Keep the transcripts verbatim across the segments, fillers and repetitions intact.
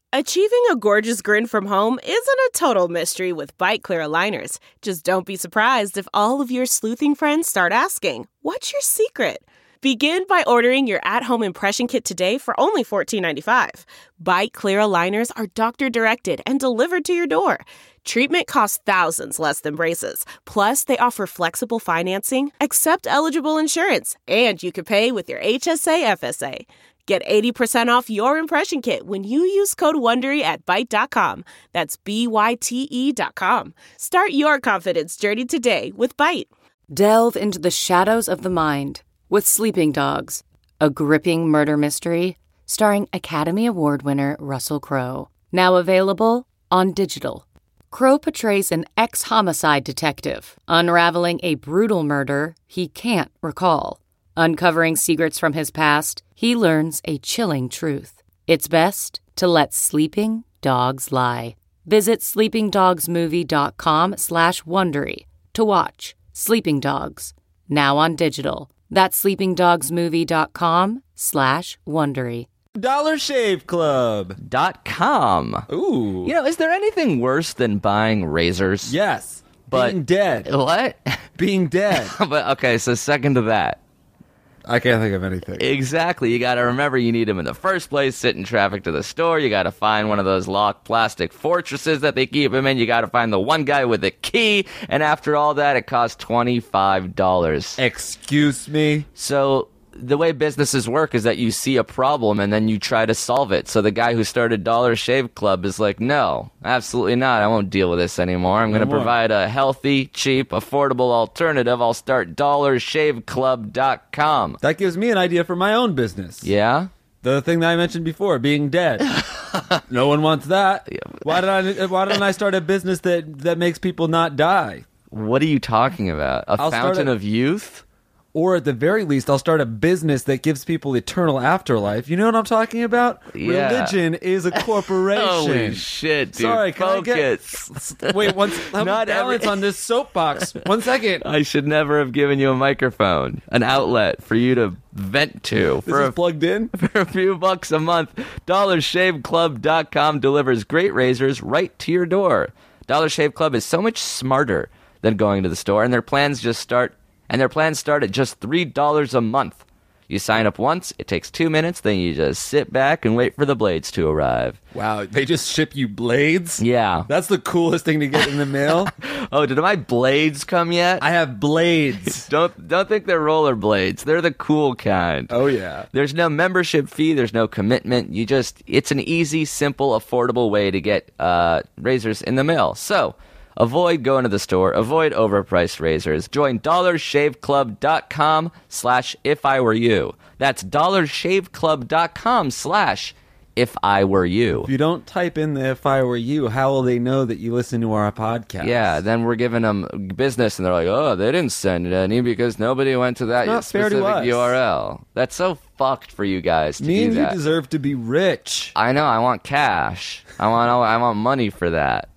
Achieving a gorgeous grin from home isn't a total mystery with Byte Clear aligners. Just don't be surprised if all of your sleuthing friends start asking, "What's your secret?" Begin by ordering your at-home impression kit today for only fourteen ninety-five. Byte Clear aligners are doctor-directed and delivered to your door. Treatment costs thousands less than braces. Plus, they offer flexible financing, accept eligible insurance, and you can pay with your H S A F S A. Get eighty percent off your impression kit when you use code WONDERY at byte dot com. That's B Y T E dot com. Start your confidence journey today with Byte. Delve into the shadows of the mind with Sleeping Dogs, a gripping murder mystery starring Academy Award winner Russell Crowe. Now available on digital. Crowe portrays an ex-homicide detective unraveling a brutal murder he can't recall. Uncovering secrets from his past, he learns a chilling truth. It's best to let sleeping dogs lie. Visit sleepingdogsmovie.com slash Wondery to watch Sleeping Dogs, now on digital. That's sleepingdogsmovie.com slash Wondery. Dollar Shave Club. Dot com. Ooh. You know, is there anything worse than buying razors? Yes. But being dead. What? Being dead. But okay, so second to that. I can't think of anything. Exactly. You got to remember you need them in the first place. Sit in traffic to the store. You got to find one of those locked plastic fortresses that they keep them in. You got to find the one guy with the key. And after all that, it costs twenty-five dollars. Excuse me? So the way businesses work is that you see a problem and then you try to solve it. So the guy who started Dollar Shave Club is like, no, absolutely not. I won't deal with this anymore. I'm No going to more. provide a healthy, cheap, affordable alternative. I'll start dollar shave club dot com. That gives me an idea for my own business. Yeah? The thing that I mentioned before, being dead. No one wants that. Why did I? Why don't I start a business that, that makes people not die? What are you talking about? A I'll start fountain a- of youth? Or at the very least, I'll start a business that gives people eternal afterlife. You know what I'm talking about? Yeah. Religion is a corporation. Holy shit, dude. Sorry, can Focus. I get... Wait, one, let me Not balance every- on this soapbox. One second. I should never have given you a microphone, an outlet for you to vent to. This For is a, plugged in? for a few bucks a month, dollar shave club dot com delivers great razors right to your door. Dollar Shave Club is so much smarter than going to the store, and their plans just start and their plans start at just three dollars a month. You sign up once, it takes two minutes, then you just sit back and wait for the blades to arrive. Wow, they just ship you blades? Yeah. That's the coolest thing to get in the mail. Oh, did my blades come yet? I have blades. Don't don't think they're roller blades. They're the cool kind. Oh, yeah. There's no membership fee. There's no commitment. You just it's an easy, simple, affordable way to get uh, razors in the mail. So avoid going to the store. Avoid overpriced razors. Join dollar shave club dot com slash if I were you. That's dollar shave club dot com slash if I were you. If you don't type in the if I were you, how will they know that you listen to our podcast? Yeah, then we're giving them business, and they're like, oh, they didn't send any because nobody went to that Not fair to specific us. U R L. That's so fucked for you guys to Me do and you that. deserve to be rich. I know. I want cash. I want. I want money for that.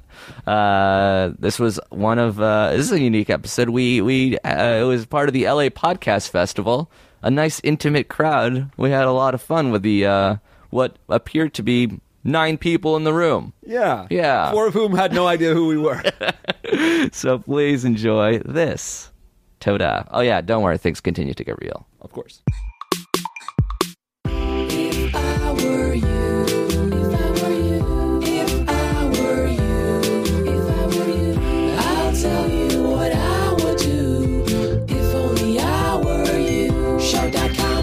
Uh, this was one of. Uh, this is a unique episode. We we uh, it was part of the L A Podcast Festival. A nice intimate crowd. We had a lot of fun with the uh, what appeared to be nine people in the room. Yeah. Yeah. Four of whom had no idea who we were. So please enjoy this. Toda. Oh yeah. Don't worry. Things continue to get real. Of course. If I were you, if I were you, if I were you, if I were you, I'll tell you what I would do. If only I were you. Show dot com.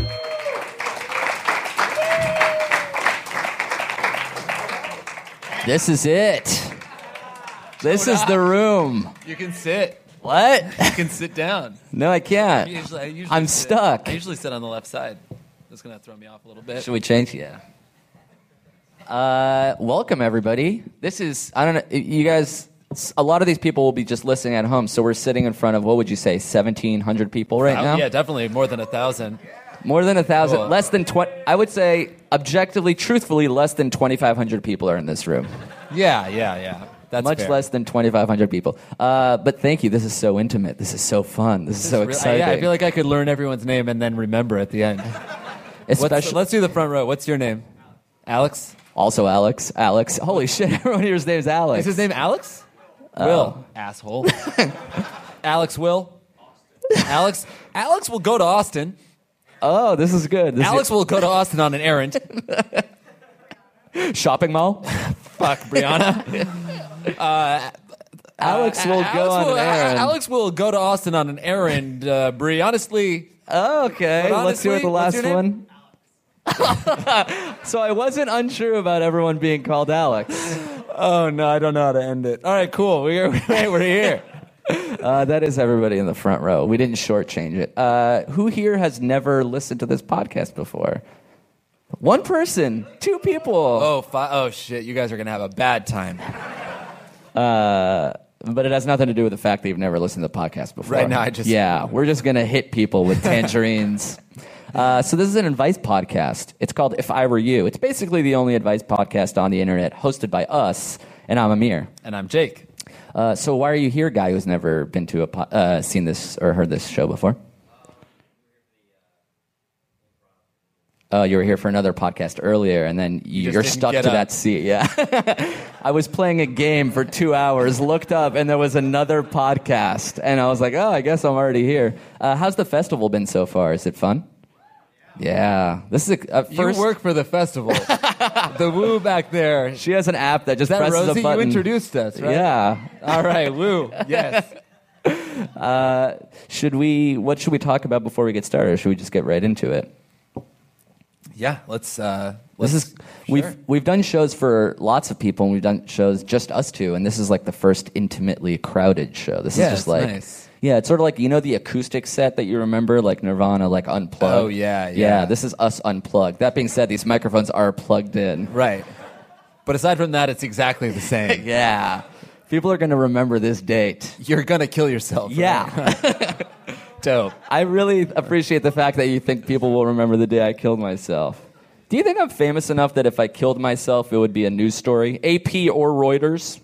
This is it. This is the room. You can sit. What? You can sit down. No, I can't. I usually, I usually I'm sit- stuck. I usually sit on the left side. That's gonna throw me off a little bit. Should we change? Yeah. Uh, welcome everybody. This is I don't know. You guys. A lot of these people will be just listening at home. So we're sitting in front of what would you say, seventeen hundred people right Oh, now? yeah, definitely more than a thousand. More than a thousand. Cool. Less than twenty. I would say, objectively, truthfully, less than twenty-five hundred people are in this room. Yeah, yeah, yeah. That's Much fair. less than twenty-five hundred people. Uh, but thank you. This is so intimate. This is so fun. This is so Really- exciting. Yeah, I feel like I could learn everyone's name and then remember at the end. What's, Especially. let's do the front row. What's your name? Alex? Also Alex. Alex. Holy shit, everyone here's name's Alex. Is his name Alex? Oh. Will. Asshole. Alex Will. Alex. Alex will go to Austin. Oh, this is good. This Alex will go to Austin on an errand. is shopping mall. Fuck, Brianna. Uh, Alex will Alex go on will, an errand. Alex will go to Austin on an errand. Uh, Brie, honestly, Oh, okay, But let's do it the honestly, last what's your one. So I wasn't unsure about everyone being called Alex. oh no, I don't know how to end it. All right, cool. We're we're here. Uh, that is everybody in the front row. We didn't shortchange it. Uh, who here has never listened to this podcast before? One person, two people. Oh, fi- oh shit! You guys are gonna have a bad time. Uh, but it has nothing to do with the fact that you've never listened to the podcast before. Right now, I just- yeah, we're just gonna hit people with tangerines. Uh, so this is an advice podcast. It's called If I Were You. It's basically the only advice podcast on the internet, hosted by us, and I'm Amir. And I'm Jake. Uh, so why are you here, guy who's never been to a po- uh, seen this or heard this show before? Oh, you were here for another podcast earlier, and then you, just you're didn't stuck get to up. that seat. Yeah, I was playing a game for two hours, looked up, and there was another podcast, and I was like, "Oh, I guess I'm already here." Uh, how's the festival been so far? Is it fun? Yeah, this is a, at You first. work for the festival. The Woo back there. She has an app that just Is that presses Rosie? a button. You introduced us, right? Yeah. All right, Woo. Yes. Should we? What should we talk about before we get started? Or should we just get right into it? Yeah. Let's. Uh, This let's is we've we've done shows for lots of people, and we've done shows just us two, and this is like the first intimately crowded show. This Yeah, is just it's like nice. yeah, it's sort of like, you know, the acoustic set that you remember, like Nirvana, like unplugged. Oh, yeah, yeah. This is us unplugged. That being said, these microphones are plugged in. right. But aside from that, it's exactly the same. Yeah, people are going to remember this date. You're gonna kill yourself. right? Yeah. Dope. I really appreciate the fact that you think people will remember the day I killed myself. Do you think I'm famous enough that if I killed myself, it would be a news story? A P or Reuters?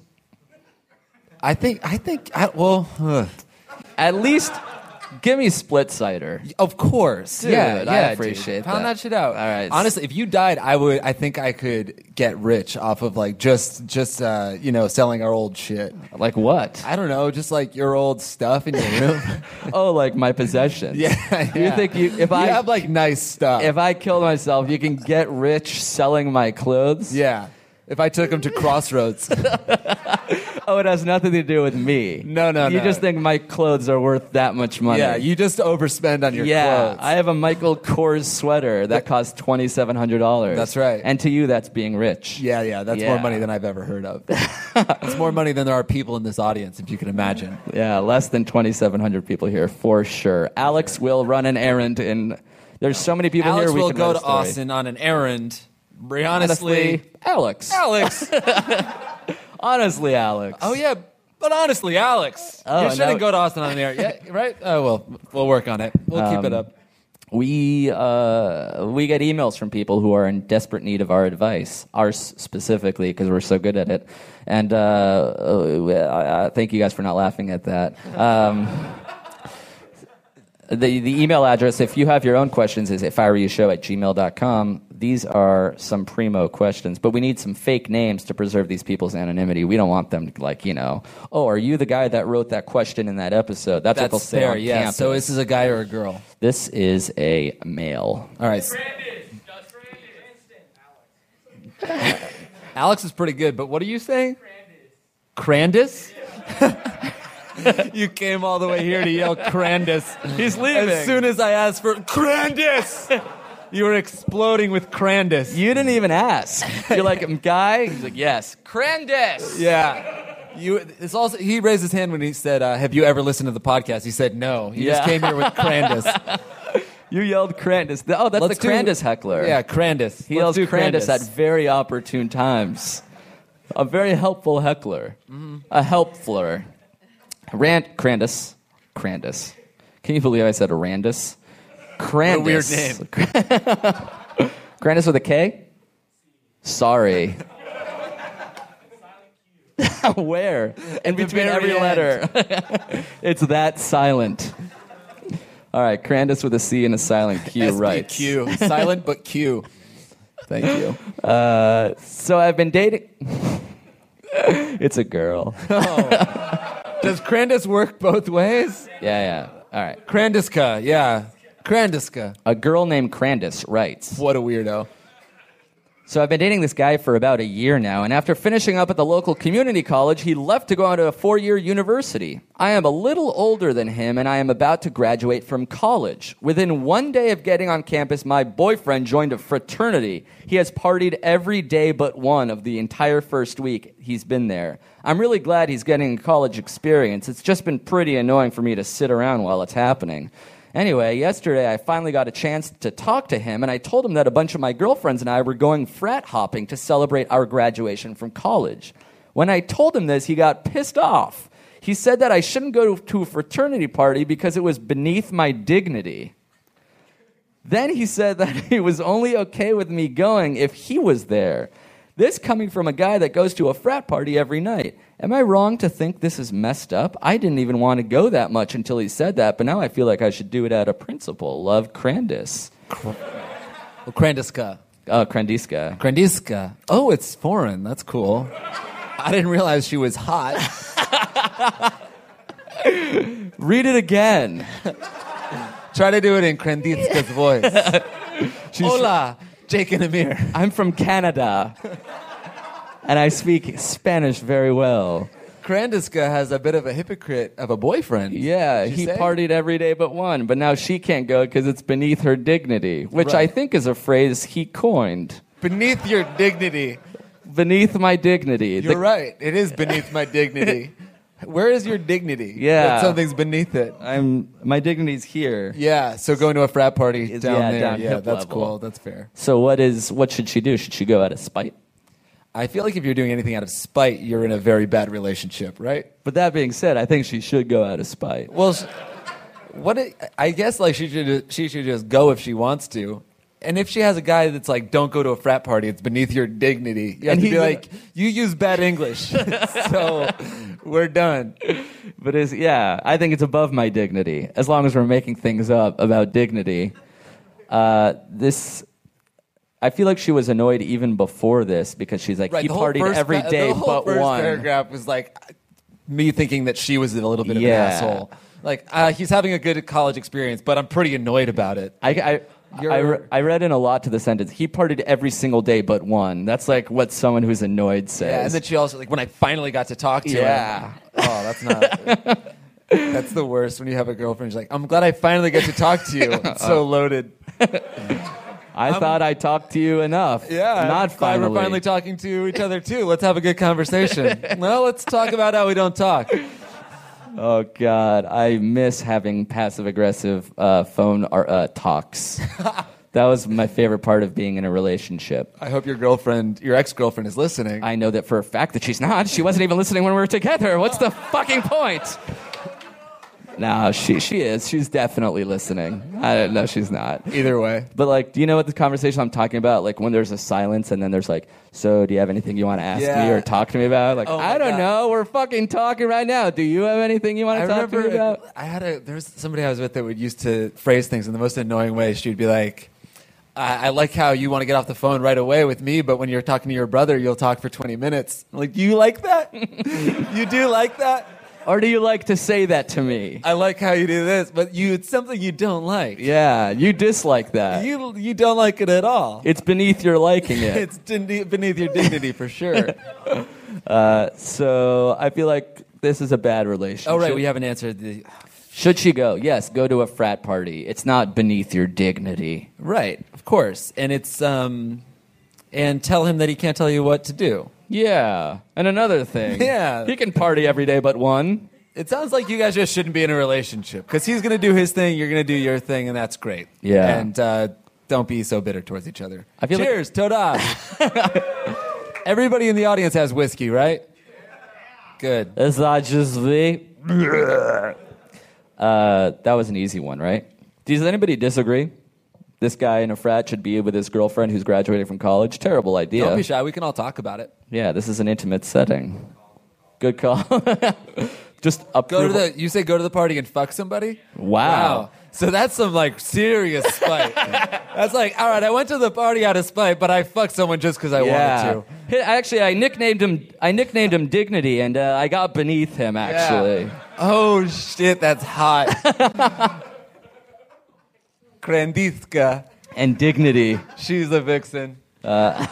I think. I think. I, well. ugh. At least give me Split Cider. Of course. Dude, yeah, I yeah, appreciate dude. Pound that. that shit out. All right. Honestly, if you died, I would. I think I could get rich off of like just, just uh, you know, selling our old shit. Like what? I don't know, just like your old stuff in your room. Oh, like my possessions. yeah, You yeah. think you if You I have like nice stuff? if I kill myself, you can get rich selling my clothes? yeah. If I took them to Crossroads. Oh, it has nothing to do with me. No, no, You no. just think my clothes are worth that much money. Yeah, you just overspend on your yeah, clothes. I have a Michael Kors sweater that costs twenty seven hundred dollars. That's right. And to you, that's being rich. Yeah, yeah, that's Yeah. more money than I've ever heard of. It's more money than there are people in this audience, if you can imagine. Yeah, less than twenty seven hundred people here for sure. Alex will run an errand in. There's so many people Alex here. We will can go write a to story. Austin on an errand. Honestly, Honestly, Alex. Alex. Honestly, Alex. Oh yeah, but honestly, Alex, Oh, you shouldn't now- go to Austin on an air. Yeah, right. Oh well, we'll work on it. We'll keep it Um, up. We uh, we get emails from people who are in desperate need of our advice, ours specifically, because we're so good at it. And uh, uh, I- I thank you guys for not laughing at that. Um, the the email address, if you have your own questions, is if I were you show at gmail dot com. These are some primo questions, but we need some fake names to preserve these people's anonymity. We don't want them to, like, you know, oh, are you the guy that wrote that question in that episode? That's, what they'll That's say fair. on Yeah. campus. So this is a guy or a girl. This is a male. All right. Alex is pretty good, but what are you saying? Crandis. You came all the way here to yell Crandis. He's leaving. As soon as I asked for Crandis, you were exploding with Crandis. You didn't even ask. You're like, guy? He's like, yes. Crandis. Yeah. You. It's also. He raised his hand when he said, uh, "Have you ever listened to the podcast?" He said, "No." He just Yeah. came here with Crandis. You yelled Crandis. Oh, that's Let's the do- Crandis heckler. Yeah, Crandis. He Let's yells do Crandis at very opportune times. A very helpful heckler. Mm-hmm. A helpfler. Rand Crandis. Crandis. Can you believe I said a Randis? Crandis. What a weird name. Crandis with a K? Sorry. Where? In the between very every end. letter. It's that silent. All right, Crandis with a C and a silent Q, right? Q. Silent but Q. Thank you. Uh, so I've been dating. It's a girl. Does Crandis work both ways? Yeah, yeah. All right. Crandiska, yeah. Crandiska. A girl named Crandis writes. What a weirdo. So I've been dating this guy for about a year now, and after finishing up at the local community college, he left to go on to a four-year university. I am a little older than him, and I am about to graduate from college. Within one day of getting on campus, my boyfriend joined a fraternity. He has partied every day but one of the entire first week he's been there. I'm really glad he's getting a college experience. It's just been pretty annoying for me to sit around while it's happening. Anyway, yesterday I finally got a chance to talk to him, and I told him that a bunch of my girlfriends and I were going frat hopping to celebrate our graduation from college. When I told him this, he got pissed off. He said that I shouldn't go to a fraternity party because it was beneath my dignity. Then he said that he was only okay with me going if he was there. This coming from a guy that goes to a frat party every night. Am I wrong to think this is messed up? I didn't even want to go that much until he said that, but now I feel like I should do it out of principle. Love, Crandis. Well, Crandiska. Oh, Crandiska. Crandiska. Oh, it's foreign. That's cool. I didn't realize she was hot. Read it again. Try to do it in Crandiska's voice. Hola, Jake and Amir. I'm from Canada, and I speak Spanish very well. Crandiska has a bit of a hypocrite of a boyfriend. Yeah, Did you he say? partied every day but one, but now she can't go because it's beneath her dignity, which Right. I think is a phrase he coined. Beneath your dignity. Beneath my dignity. You're The- right. It is beneath my dignity. Where is your dignity? Yeah. That something's beneath it. I'm my dignity's here. Yeah, so going to a frat party It's- down yeah, there. down yeah, hip that's level. cool. That's fair. So what is what should she do? Should she go out of spite? I feel like if you're doing anything out of spite, you're in a very bad relationship, right? But that being said, I think she should go out of spite. Well, sh- what it, I guess like she should she should just go if she wants to. And if she has a guy that's like, don't go to a frat party, it's beneath your dignity. You have And to he's be a- like, you use bad English, so we're done. But it's, yeah, I think it's above my dignity, as long as we're making things up about dignity. Uh, this, I feel like she was annoyed even before this because she's like, he the whole partied first every pa- day the whole but first one. paragraph was like me thinking that she was a little bit of Yeah. an asshole. Like uh, he's having a good college experience, but I'm pretty annoyed about it. I, I, I, You're- re- I read in a lot to the sentence, he partied every single day but one. That's like what someone who's annoyed says. Yeah, and then she also like when I finally got to talk to Yeah. him. Oh, that's not. That's the worst when you have a girlfriend. She's like, I'm glad I finally get to talk to you. It's so loaded. I thought I talked to you enough. Yeah, Not I'm glad finally. We're finally talking to each other too. Let's have a good conversation. Well, let's talk about how we don't talk. Oh God, I miss having passive aggressive uh, phone or, uh, talks. That was my favorite part of being in a relationship. I hope your girlfriend, your ex-girlfriend, is listening. I know that for a fact that she's not. She wasn't even listening when we were together. What's the fucking point? No, she she is. She's definitely listening. I don't know, she's not. Either way. But like, do you know what the conversation I'm talking about? Like when there's a silence and then there's like, so do you have anything you want to ask Yeah. me or talk to me about? Like, Oh my I don't God. know. We're fucking talking right now. Do you have anything you want I to talk to me remember about? I had a there was somebody I was with that would used to phrase things in the most annoying way. She'd be like, I, I like how you want to get off the phone right away with me, but when you're talking to your brother, you'll talk for twenty minutes. I'm like, you like that? You do like that? Or do you like to say that to me? I like how you do this, but you it's something you don't like. Yeah, you dislike that. You you don't like it at all. It's beneath your liking it. It's din- beneath your dignity for sure. Uh, so I feel like this is a bad relationship. Oh right, we haven't answered the Should she go? Yes, go to a frat party. It's not beneath your dignity. right, of course, and it's um, and tell him that he can't tell you what to do. Yeah. And another thing. Yeah. He can party every day but one. It sounds like you guys just shouldn't be in a relationship because he's going to do his thing, you're going to do your thing, and that's great. Yeah. And uh, don't be so bitter towards each other. I feel like- Cheers, Toda. Everybody in the audience has whiskey, right? Good. It's not just me. Uh, that was an easy one, right? Does anybody disagree? This guy in a frat should be with his girlfriend who's graduating from college. Terrible idea. Don't be shy. We can all talk about it. Yeah, this is an intimate setting. Good call. Just Go approval. to the. You say go to the party and fuck somebody. Wow. So that's some like serious spite. That's like, all right, I went to the party out of spite, but I fucked someone just because I Yeah. wanted to. Hey, Actually, I nicknamed him. I nicknamed him Dignity, and uh, I got beneath him. Actually, Oh shit, that's hot. Krendithka. and Dignity. She's a vixen. Uh,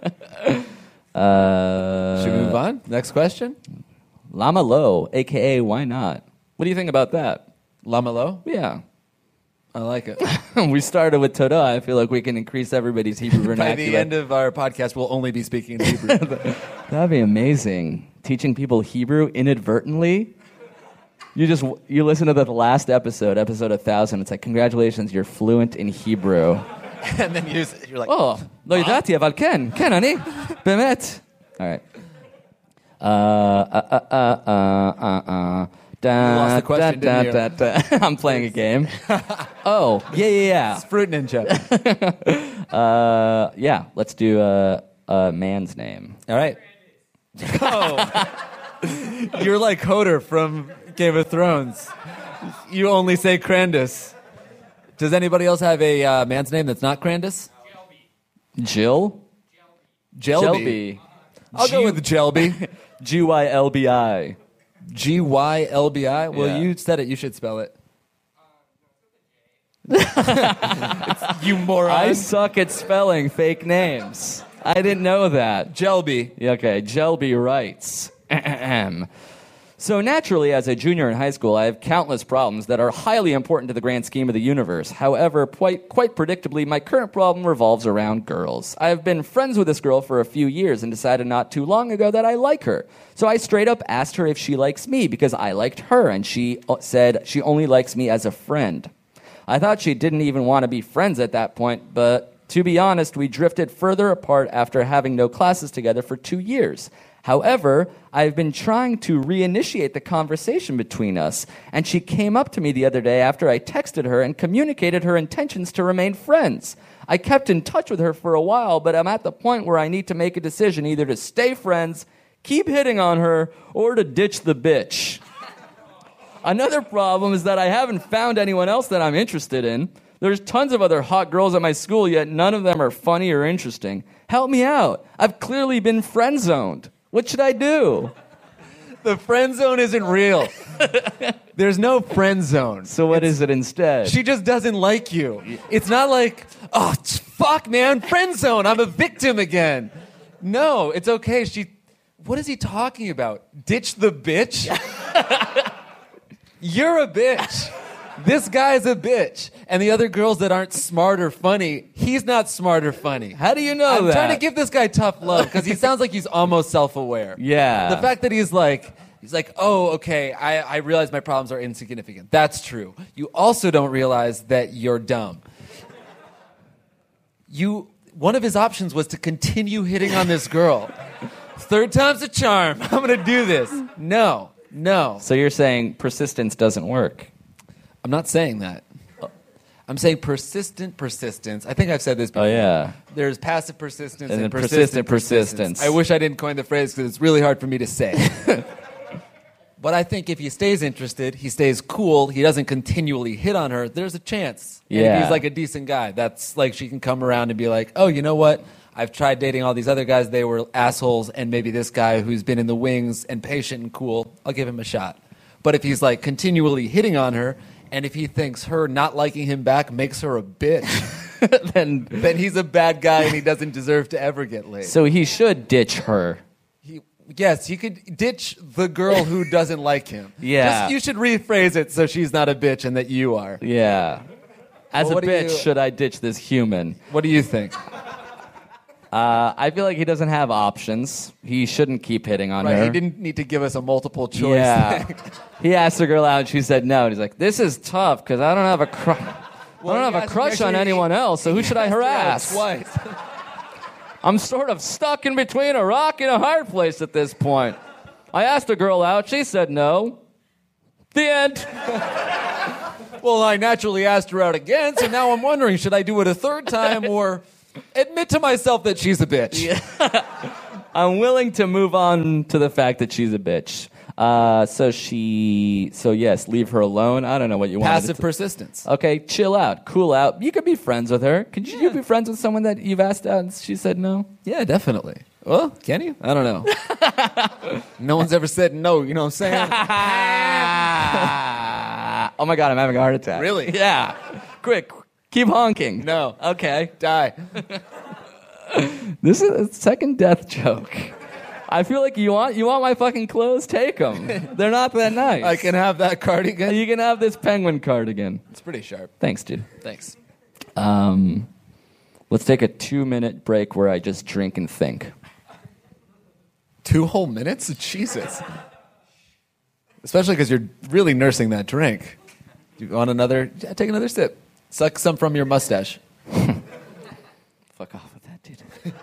Should we move on? Next question. Lama Lo, aka Why Not? What do you think about that? Lamelo. Yeah. I like it. We started with Toda. I feel like we can increase everybody's Hebrew By vernacular. the end of our podcast, we'll only be speaking in Hebrew. That'd be amazing. Teaching people Hebrew inadvertently. You just you listen to the last episode, episode one thousand. It's like, congratulations, you're fluent in Hebrew. And then you, you're like, Oh, לא ידעתי, אבל כן, כן, אני, באמת. All right. Uh, uh, uh, uh, uh, uh, uh. Da, lost the question, da, didn't da, da, da. I'm playing a game. Oh, yeah, yeah, Fruit Ninja. yeah. Uh, yeah, let's do a, a man's name. All right. Oh. You're like Hodor from Game of Thrones. You only say Crandus. Does anybody else have a uh, man's name that's not Crandus? Jill? Jelby. I'll go with Jelby. G Y L B I. G Y L B I? Well, Yeah. you said it. You should spell it. It's- you moron. I suck at spelling fake names. I didn't know that. Jelby. Yeah, Okay, Jelby writes. Ahem. So naturally, as a junior in high school, I have countless problems that are highly important to the grand scheme of the universe. However, quite, quite predictably, my current problem revolves around girls. I have been friends with this girl for a few years and decided not too long ago that I like her. So I straight up asked her if she likes me because I liked her, and she uh, said she only likes me as a friend. I thought she didn't even want to be friends at that point, but to be honest, we drifted further apart after having no classes together for two years. However, I've been trying to reinitiate the conversation between us, and she came up to me the other day after I texted her and communicated her intentions to remain friends. I kept in touch with her for a while, but I'm at the point where I need to make a decision either to stay friends, keep hitting on her, or to ditch the bitch. Another problem is that I haven't found anyone else that I'm interested in. There's tons of other hot girls at my school, yet none of them are funny or interesting. Help me out. I've clearly been friend-zoned. What should I do? The friend zone isn't real. There's no friend zone. So what is it instead? She just doesn't like you. It's not like, oh, t- fuck, man, friend zone. I'm a victim again. No, it's okay. She, what is he talking about? Ditch the bitch? You're a bitch. This guy's a bitch. And the other girls that aren't smart or funny, he's not smart or funny. How do you know I'm that? trying to give this guy tough love because he sounds like he's almost self-aware. Yeah. The fact that he's like, he's like, oh, okay, I, I realize my problems are insignificant. That's true. You also don't realize that you're dumb. You, one of his options was to continue hitting on this girl. Third time's a charm. I'm going to do this. No, no. So you're saying persistence doesn't work. I'm not saying that. I'm saying persistent persistence. I think I've said this before. Oh, yeah. There's passive persistence and, And then persistent, persistent persistence. I wish I didn't coin the phrase because it's really hard for me to say. But I think if he stays interested, he stays cool, he doesn't continually hit on her, there's a chance. And if Yeah. he's like a decent guy, that's like she can come around and be like, oh, you know what? I've tried dating all these other guys. They were assholes. And maybe this guy who's been in the wings and patient and cool, I'll give him a shot. But if he's like continually hitting on her, and if he thinks her not liking him back makes her a bitch, then, then he's a bad guy and he doesn't deserve to ever get laid. so he should ditch her. He, yes, he could ditch the girl who doesn't like him. Yeah. Just, you should rephrase it so she's not a bitch and that you are. Yeah. As Well, a what do bitch, you- should I ditch this human? What do you think? Uh, I feel like he doesn't have options. He shouldn't keep hitting on Right, her. he didn't need to give us a multiple choice Yeah. thing. He asked the girl out, and she said no. And he's like, "This is tough because I don't have a crush. Well, I don't he have a asked- crush on actually, anyone else. So who should I Asked her out harass? Twice. I'm sort of stuck in between a rock and a hard place at this point. I asked a girl out. She said no. The end. Well, I naturally asked her out again, so now I'm wondering, should I do it a third time or admit to myself that she's a bitch? I'm willing to move on to the fact that she's a bitch. Uh, so she, so yes, leave her alone. I don't know what you want. Passive persistence. Okay, chill out, cool out. You could be friends with her. Could you, you be friends with someone that you've asked out and she said no? Yeah, definitely. Well, can you? I don't know. No one's ever said no, you know what I'm saying? Oh my God, I'm having a heart attack. Really? Yeah. Quick, keep honking. No. Okay. Die. This is a second death joke. I feel like you want you want my fucking clothes? Take them. They're not that nice. I can have that cardigan. You can have this penguin cardigan. It's pretty sharp. Thanks, dude. Thanks. Um, let's take a two-minute break where I just drink and think. Two whole minutes? Jesus. Especially because you're really nursing that drink. You want another? Yeah, take another sip. Suck some from your mustache. Fuck off with that, dude.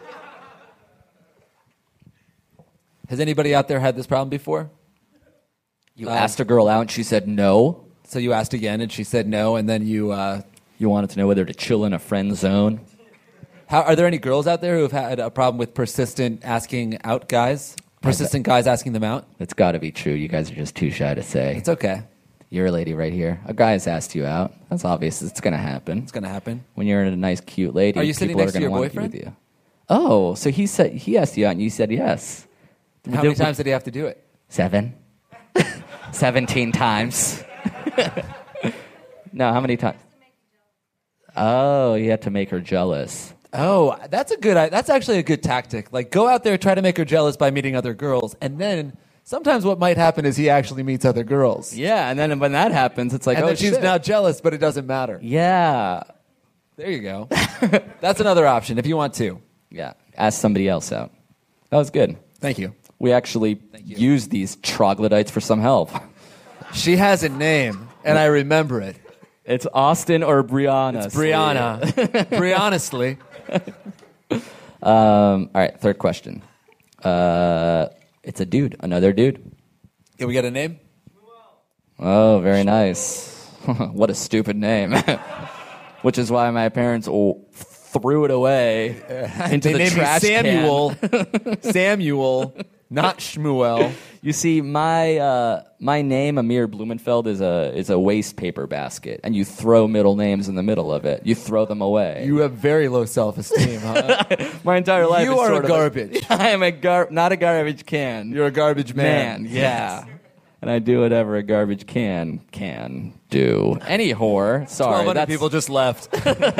Has anybody out there had this problem before? You Um, asked a girl out and she said no. So you asked again and she said no, and then you... Uh, You wanted to know whether to chill in a friend zone. how, are there any girls out there who have had a problem with persistent asking out guys? Persistent guys asking them out? It's got to be true. You guys are just too shy to say. It's okay. You're a lady right here. A guy has asked you out. That's obvious. It's going to happen. It's going to happen. When you're in a nice, cute lady, Are you sitting people next are to gonna your want boyfriend? To be with you. Oh, so he said he asked you out and you said yes. How many times did he have to do it? Seven. Seventeen times. No, how many times? Oh, you had to make her jealous. Oh, that's a good. That's actually a good tactic. Like, go out there, try to make her jealous by meeting other girls, and then sometimes what might happen is he actually meets other girls. Yeah, and then when that happens, it's like, And oh, then she's shit. now jealous, but it doesn't matter. Yeah. There you go. That's another option if you want to. Yeah. Ask somebody else out. That was good. Thank you. We actually you. used these troglodytes for some help. She has a name, and I remember it. It's Austin or Brianna. It's Brianna. Briannasley. Um, all right, third question. Uh, it's a dude, another dude. Can we get a name? Oh, very nice. What a stupid name. Which is why my parents oh, threw it away into They the named me trash Samuel. can. Samuel, not Shmuel. You see, my uh, my name, Amir Blumenfeld, is a is a waste paper basket, and you throw middle names in the middle of it. You throw them away. You have very low self-esteem, huh? my entire life. You is are sort a of garbage. I am a gar, not a garbage can. You're a garbage man. man. Yeah. And I do whatever a garbage can can do. Any whore. Sorry. twelve hundred that's- people just left.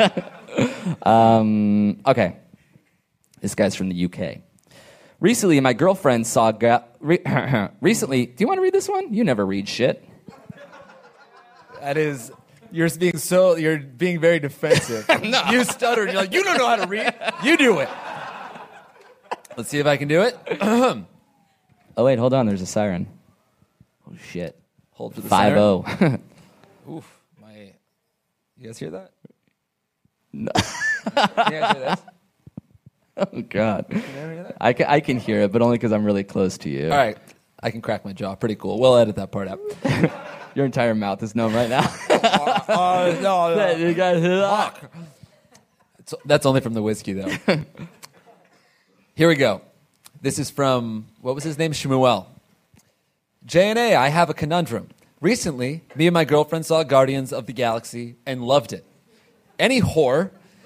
Um, okay. This guy's from the U K. Recently, my girlfriend saw... Ga- re- recently... Do you want to read this one? You never read shit. That is, you're being so, you're being very defensive. No. You stuttered. You're like, you don't know how to read. You do it. Let's see if I can do it. Oh, wait. Hold on. There's a siren. Oh, shit. Hold for the five oh. Oof. My, you guys hear that? No. You guys hear this? Oh, God. I can, I can hear it, but only because I'm really close to you. All right. I can crack my jaw. Pretty cool. We'll edit that part out. Your entire mouth is numb right now. uh, no, no. You guys hear that? It's, that's only from the whiskey, though. Here we go. This is from, what was his name? Shmuel. J and A, I have a conundrum. Recently, me and my girlfriend saw Guardians of the Galaxy and loved it. Any whore.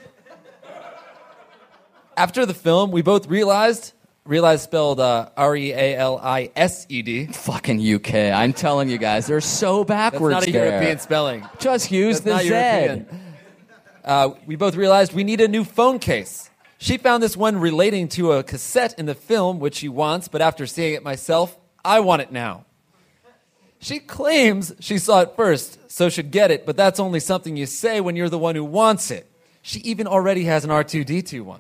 After the film, we both realized, realized spelled uh, R E A L I S E D. Fucking U K. I'm telling you guys, they're so That's backwards not a there. European spelling. Just use That's the not Z. European. Uh, we both realized we need a new phone case. She found this one relating to a cassette in the film, which she wants, but after seeing it myself, I want it now. She claims she saw it first, so should get it, but that's only something you say when you're the one who wants it. She even already has an R two D two one.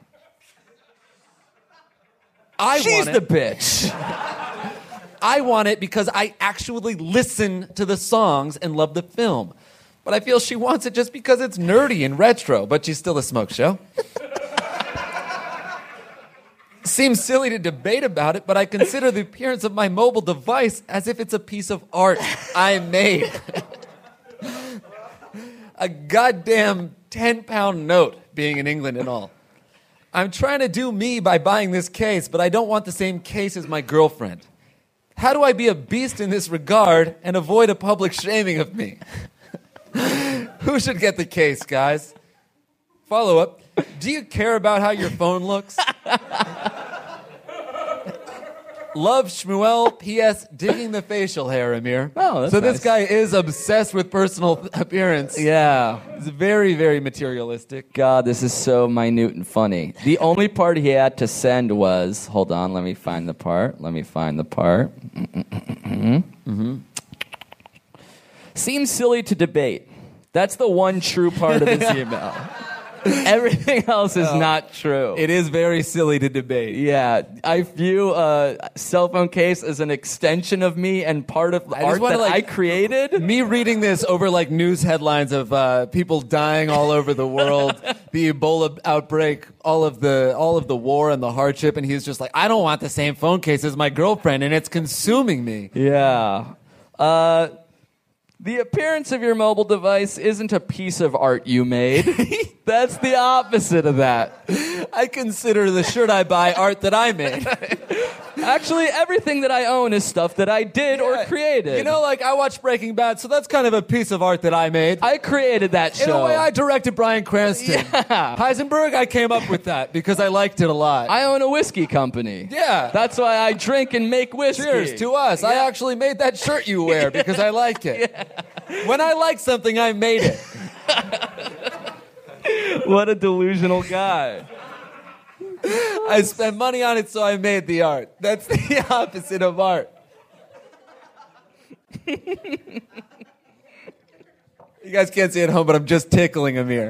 I She's want the it. bitch. I want it because I actually listen to the songs and love the film. But I feel she wants it just because it's nerdy and retro, but she's still a smoke show. Seems silly to debate about it, but I consider the appearance of my mobile device as if it's a piece of art I made. A goddamn ten-pound note, being in England and all. I'm trying to do me by buying this case, but I don't want the same case as my girlfriend. How do I be a beast in this regard and avoid a public shaming of me? Who should get the case, guys? Follow up. Do you care about how your phone looks? Love Shmuel. P S. Digging the facial hair, Amir. Oh, that's so this nice. guy is obsessed with personal appearance. Yeah. He's very, very materialistic. God, this is so minute and funny. The only part he had to send was, hold on, let me find the part. Let me find the part. Mm-hmm. Mm-hmm. Seems silly to debate. That's the one true part of this email. Everything else is not true. It is very silly to debate. Yeah, I view a cell phone case as an extension of me and part of the I just art wanna, that I like, created. Me reading this over like news headlines of uh, people dying all over the world, the Ebola outbreak, all of the all of the war and the hardship, and he's just like, I don't want the same phone case as my girlfriend, and it's consuming me. Yeah. Uh, the appearance of your mobile device isn't a piece of art you made. That's the opposite of that. I consider the shirt I buy art that I made. Actually, everything that I own is stuff that I did or created. You know, like I watched Breaking Bad, so that's kind of a piece of art that I made. I created that show. In a way, I directed Bryan Cranston. Yeah. Heisenberg, I came up with that because I liked it a lot. I own a whiskey company. Yeah. That's why I drink and make whiskey. Cheers to us. I Yeah. actually made that shirt you wear because I like it. Yeah. When I like something, I made it. What a delusional guy. I spent money on it, so I made the art. That's the opposite of art. You guys can't see it at home, but I'm just tickling Amir.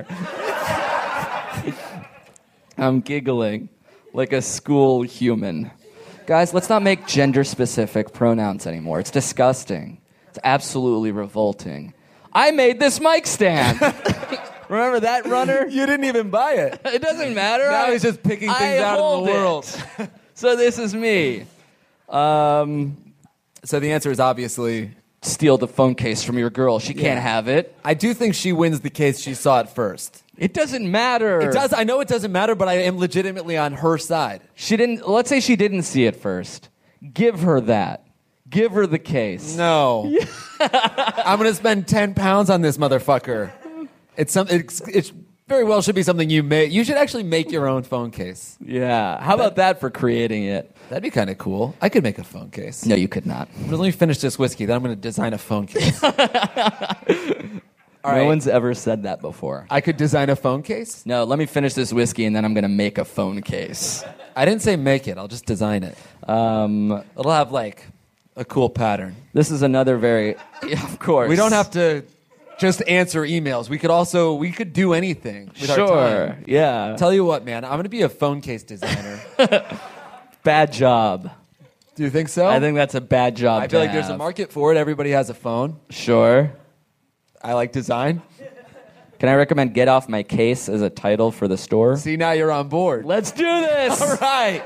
I'm giggling like a school human. Guys, let's not make gender-specific pronouns anymore. It's disgusting. It's absolutely revolting. I made this mic stand. Remember that runner? You didn't even buy it. It doesn't matter. Now I- he's just picking things I out of hold the it. world. So this is me. Um, So the answer is obviously, steal the phone case from your girl. She can't have it. I do think she wins the case. She saw it first. It doesn't matter. It does. I know it doesn't matter, but I am legitimately on her side. She didn't. Let's say she didn't see it first. Give her that. Give her the case. No. I'm going to spend ten pounds on this motherfucker. It's some. It's, it's very well should be something you make. You should actually make your own phone case. Yeah. How about that for creating it? That'd be kind of cool. I could make a phone case. No, you could not. But let me finish this whiskey, then I'm going to design a phone case. All No right. one's ever said that before. I could design a phone case? No, let me finish this whiskey and then I'm going to make a phone case. I didn't say make it. I'll just design it. Um, It'll have like a cool pattern. this is another very, yeah, of course. We don't have to just answer emails. We could also we could do anything with our Sure. time. Yeah. Tell you what, man, I'm going to be a phone case designer. Bad job. Do you think so? I think that's a bad job. I feel to like there's a have. market for it. Everybody has a phone. Sure. I like design. Can I recommend Get Off My Case as a title for the store? See, now you're on board. Let's do this. All right.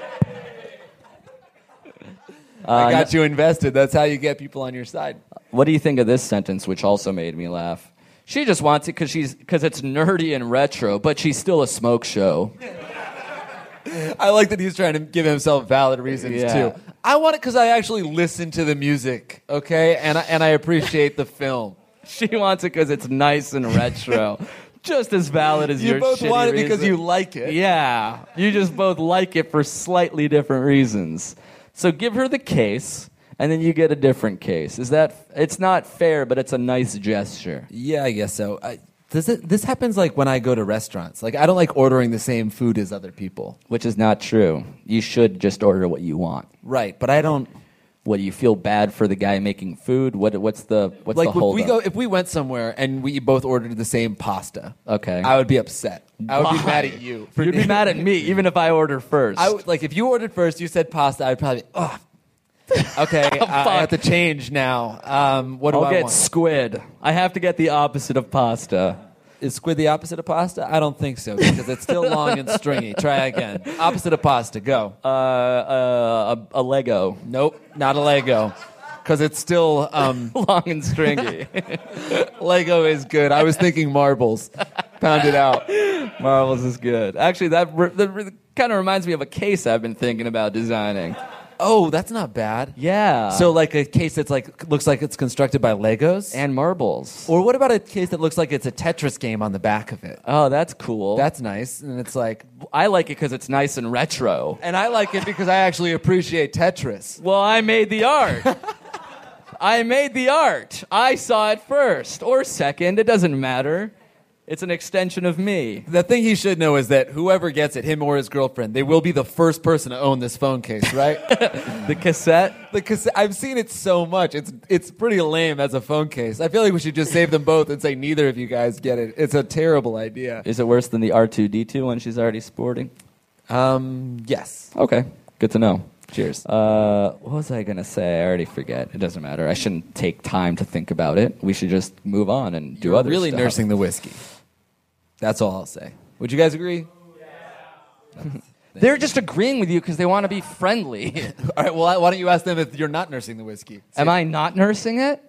Uh, I got you invested. That's how you get people on your side. What do you think of this sentence, which also made me laugh? She just wants it because she's because it's nerdy and retro, but she's still a smoke show. I like that he's trying to give himself valid reasons Yeah. too. I want it because I actually listen to the music, okay, and I, and I appreciate the film. She wants it because it's nice and retro. Just as valid as You your both shitty want it because reason. you like it. Yeah, you just both like it for slightly different reasons. So give her the case, and then you get a different case. Is that? It's not fair, but it's a nice gesture. Yeah, I guess so. I, does it? This happens like when I go to restaurants. Like I don't like ordering the same food as other people. Which is not true. You should just order what you want. Right, but I don't. What, do you feel bad for the guy making food? What what's the what's Like the if hold we up? go, if we went somewhere and we both ordered the same pasta, Okay. I would be upset. I would be Why? mad at you. for- You'd be mad at me even if I order first. I would, like if you ordered first, you said pasta. I'd probably, oh, okay, uh, I have to change now. Um, what do I'll I get want? squid. I have to get the opposite of pasta. Is squid the opposite of pasta? I don't think so because it's still long and stringy. Try again. Opposite of pasta. Go. Uh, uh, a, a Lego. Nope, not a Lego. Because it's still um, Long and stringy. Lego is good. I was thinking marbles. Pound it out. Marbles is good. Actually, that, re- that re- kind of reminds me of a case I've been thinking about designing. Oh, that's not bad. Yeah. So like a case that's like looks like it's constructed by Legos? and marbles. Or what about a case that looks like it's a Tetris game on the back of it? Oh, that's cool. That's nice. And it's like, I like it because it's nice and retro. and I like it because I actually appreciate Tetris. Well, I made the art. I made the art. I saw it first or second. It doesn't matter. It's an extension of me. The thing he should know is that whoever gets it, him or his girlfriend, they will be the first person to own this phone case, right? The cassette. The cassette, I've seen it so much. It's it's pretty lame as a phone case. I feel like we should just save them both and say neither of you guys get it. It's a terrible idea. Is it worse than the R two D two one she's already sporting? Um, yes. Okay. Good to know. Cheers. Uh, what was I going to say? I already forget. It doesn't matter. I shouldn't take time to think about it. We should just move on and do You're other really stuff. nursing the whiskey. That's all I'll say. Would you guys agree? They're just agreeing with you because they want to be friendly. All right, well, why don't you ask them if you're not nursing the whiskey? Am I not nursing it?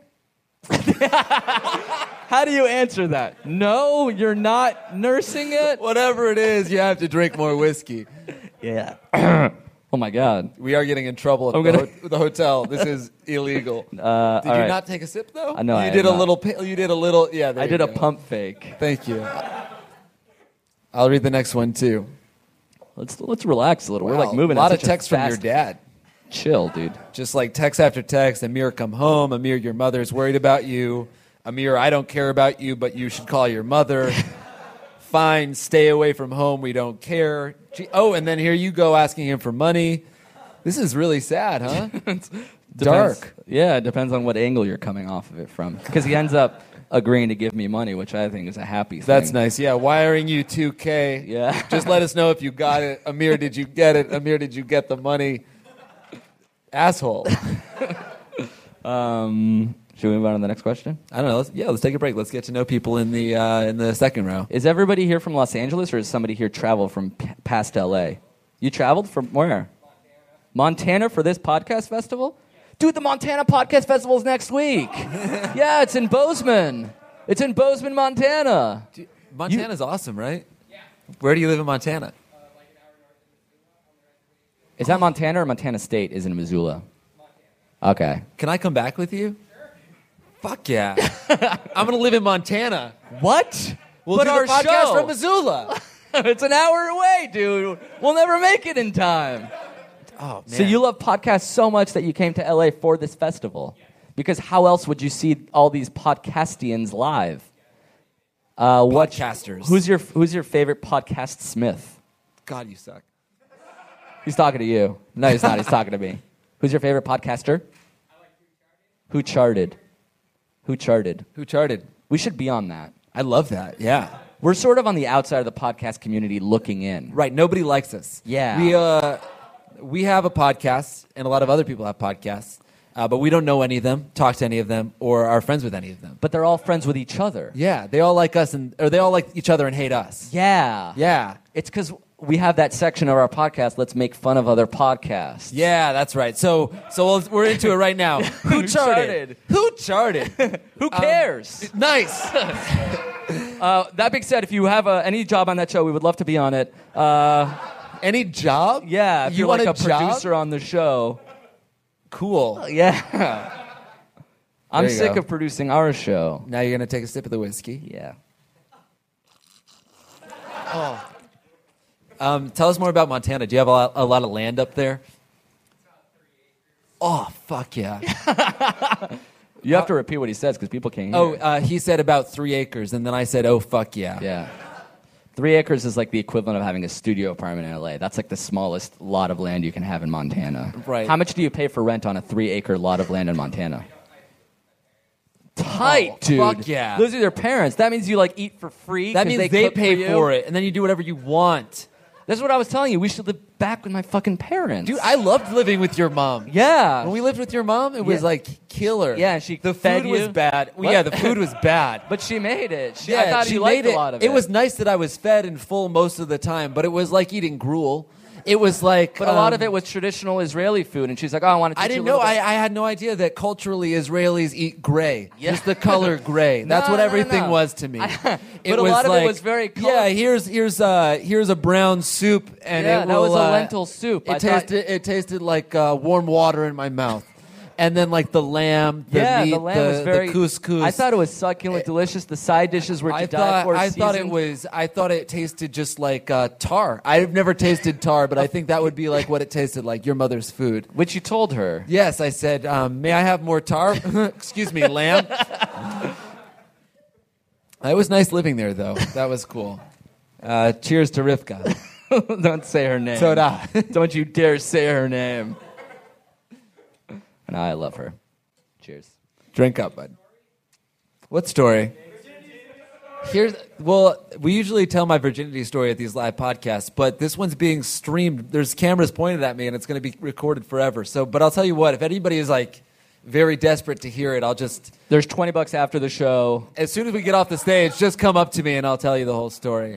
How do you answer that? No, you're not nursing it? Whatever it is, you have to drink more whiskey. Yeah. Oh, my God. We are getting in trouble at I'm the, gonna- ho- the hotel. This is illegal. Uh, Did all you right. not take a sip, though? Uh, no, you I did did a not. little. pa- You did a little. Yeah, there I you did a go. pump fake. Thank you. I'll read the next one too. Let's let's relax a little. We're Wow, like moving a lot at of such texts from your fast- dad. Chill, dude. Just like text after text. Amir, come home. Amir, your mother's worried about you. Amir, I don't care about you, but you should call your mother. Fine, stay away from home. We don't care. Gee, oh, and then here you go asking him for money. This is really sad, huh? Dark. Depends- Yeah, it depends on what angle you're coming off of it from. Because he ends up agreeing to give me money, which I think is a happy thing. That's nice. Yeah, wiring you two K. Yeah. Just let us know if you got it. Amir, did you get it? Amir, did you get the money? Asshole. Um, should we move on to the next question? I don't know. Let's, yeah, let's take a break. Let's get to know people in the uh, in the second row. Is everybody here from Los Angeles, or is somebody here travel from p- past L A? You traveled from where? Montana for this podcast festival? Dude, the Montana Podcast Festival is next week. Yeah, it's in Bozeman. It's in Bozeman, Montana. Montana's awesome, right? Yeah. Where do you live in Montana? Is that Montana or Montana State is in Missoula? Okay. Can I come back with you? Sure. Fuck yeah. I'm going to live in Montana. What? We'll but do our the podcast show. from Missoula. It's an hour away, dude. We'll never make it in time. Oh, man. So you love podcasts so much that you came to L A for this festival. Because how else would you see all these podcastians live? Uh, what- Podcasters. Who's your Who's your favorite podcast Smith? God, you suck. He's talking to you. No, he's not. He's talking to me. Who's your favorite podcaster? Who charted? Who charted? Who charted? We should be on that. I love that. Yeah. We're sort of on the outside of the podcast community looking in. Right. Nobody likes us. Yeah. We uh, we have a podcast, and a lot of other people have podcasts, uh, but we don't know any of them, talk to any of them, or are friends with any of them. But they're all friends with each other. Yeah, they all like us, and or they all like each other and hate us. Yeah. Yeah. It's because we have that section of our podcast, Let's Make Fun of Other Podcasts. Yeah, that's right. So, so we'll, we're into it right now. Who Who charted? charted? Who charted? Who cares? Nice. uh, that being said, if you have uh, any job on that show, we would love to be on it. Uh, Any job? yeah, if you you're want like a, a job? producer on the show. Cool. Yeah. I'm There you sick go. of producing our show. Now you're gonna take a sip of the whiskey. Yeah. Um, tell us more about Montana. Do you have a lot, a lot of land up there? Oh, fuck yeah. You have to repeat what he says because people can't hear. Oh, uh, he said about three acres, and then I said, oh, fuck yeah. Yeah. Three acres is like the equivalent of having a studio apartment in L A. That's like the smallest lot of land you can have in Montana. Right. How much do you pay for rent on a three-acre lot of land in Montana? Tight, Oh, dude. fuck yeah. Those are their parents. That means you like eat for free. That 'cause means they, they cook pay for, you. for it, and then you do whatever you want. That's what I was telling you. We should live back with my fucking parents. Dude, I loved living with your mom. yeah. When we lived with your mom, it was Yeah. like killer. Yeah, she the fed food was you? bad. Well, What? yeah, the food was bad. But she made it. She, yeah, I thought she you liked made it. a lot of it. It was nice that I was fed and full most of the time, but it was like eating gruel. It was like, But a lot um, of it was traditional Israeli food, and she's like, "Oh, I want to." I didn't know. I, I had no idea that culturally Israelis eat gray. Just the color gray. That's No, what no, everything no. was to me. But It a was lot of it like, was very Yeah, colorful. here's here's uh here's a brown soup, and Yeah, it that will, was a uh, lentil soup. It I thought- tasted it tasted like uh, warm water in my mouth, and then like the lamb, the yeah, meat, the lamb was very the couscous. I thought it was succulent, delicious. The side dishes were to I die thought for. I thought it seasoned. was I thought it tasted just like uh, tar. I've never tasted tar, but I think that would be like what it tasted like, your mother's food. Which you told her. Yes, I said, um, may I have more tar? Excuse me, lamb. It was nice living there, though. That was cool. Uh, cheers to Rivka. Don't say her name. Toda. Don't you dare say her name. And I love her. Cheers. Drink up, bud. What story? Here's well, we usually tell my virginity story at these live podcasts, but this one's being streamed. There's cameras pointed at me, and it's going to be recorded forever. So, but I'll tell you what: if anybody is like very desperate to hear it, I'll just There's twenty bucks after the show. as soon as we get off the stage, just come up to me and I'll tell you the whole story.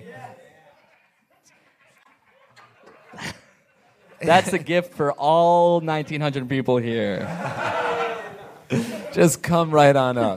That's a gift for all nineteen hundred people here. Just come right on up.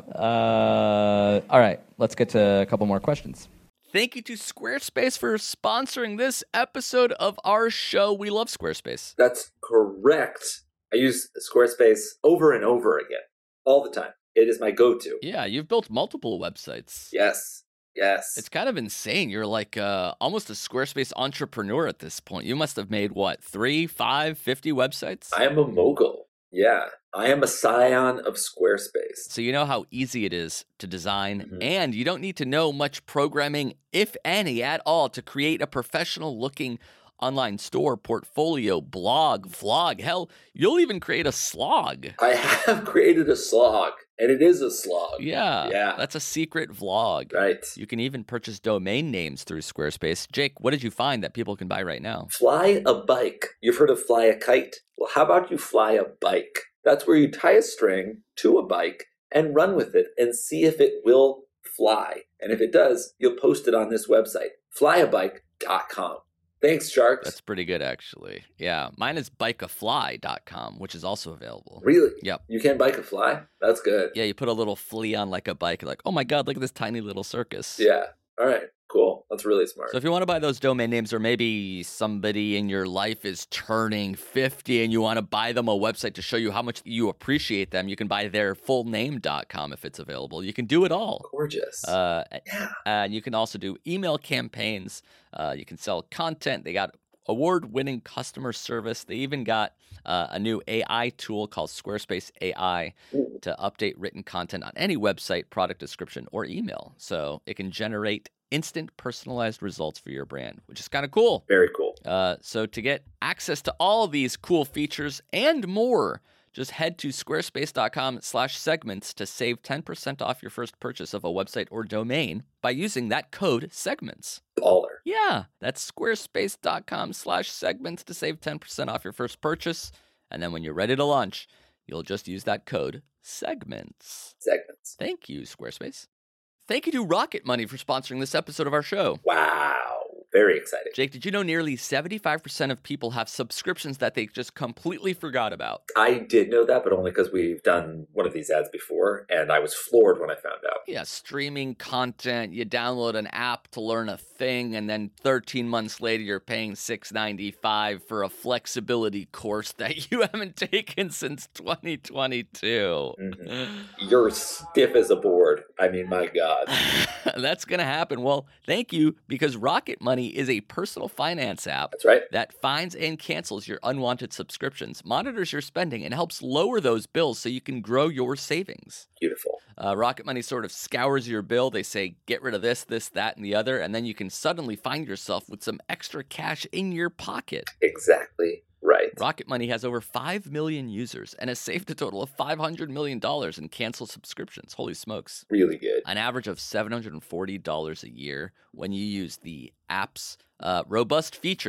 Uh, all right, let's get to a couple more questions. Thank you to Squarespace for sponsoring this episode of our show. We love Squarespace. That's correct. I use Squarespace over and over again, all the time. It is my go-to. Yeah, you've built multiple websites. Yes, yes. It's kind of insane. You're like uh, almost a Squarespace entrepreneur at this point. You must have made, what, three, five, fifty websites? I am a mogul. Yeah, I am a scion of Squarespace. So you know how easy it is to design, Mhm. and you don't need to know much programming, if any, at all, to create a professional-looking online store, portfolio, blog, vlog. Hell, you'll even create a slog. I have created a slog, and it is a slog. Yeah, Yeah. that's a secret vlog. Right. You can even purchase domain names through Squarespace. Jake, what did you find that people can buy right now? Fly a bike. You've heard of fly a kite? Well, how about you fly a bike? That's where you tie a string to a bike and run with it and see if it will fly. And if it does, you'll post it on this website, fly a bike dot com. Thanks, Sharks. That's pretty good, actually. Yeah, mine is bike a fly dot com, which is also available. Really? Yep. You can bike a fly? That's good. Yeah, you put a little flea on like a bike. You're like, oh my God, look at this tiny little circus. Yeah. All right. Cool. That's really smart. So if you want to buy those domain names, or maybe somebody in your life is turning fifty and you want to buy them a website to show you how much you appreciate them, you can buy their full name dot com if it's available. You can do it all. Gorgeous. Uh, yeah. and you can also do email campaigns. Uh, you can sell content. They got award-winning customer service. They even got uh, a new A I tool called Squarespace A I to update written content on any website, product description, or email. So it can generate instant personalized results for your brand, which is kind of cool. Very cool. Uh, so to get access to all these cool features and more, just head to squarespace.com slash segments to save ten percent off your first purchase of a website or domain by using that code segments. Baller. Yeah, that's squarespace.com slash segments to save ten percent off your first purchase. And then when you're ready to launch, you'll just use that code segments. Segments. Thank you, Squarespace. Thank you to Rocket Money for sponsoring this episode of our show. Wow. Very exciting. Jake, did you know nearly seventy-five percent of people have subscriptions that they just completely forgot about? I did know that, but only because we've done one of these ads before, and I was floored when I found out. Yeah, streaming content, you download an app to learn a thing, and then thirteen months later you're paying six ninety-five for a flexibility course that you haven't taken since twenty twenty-two. Mm-hmm. You're stiff as a board. I mean, my God. That's going to happen. Well, thank you, because Rocket Money is a personal finance app. That's right. That finds and cancels your unwanted subscriptions, monitors your spending, and helps lower those bills so you can grow your savings. Beautiful. Uh, Rocket Money sort of scours your bill. They say, get rid of this, this, that, and the other, and then you can suddenly find yourself with some extra cash in your pocket. Exactly right. Rocket Money has over five million users and has saved a total of five hundred million dollars in canceled subscriptions. Holy smokes. Really good. An average of seven hundred forty dollars a year when you use the app's uh, robust features.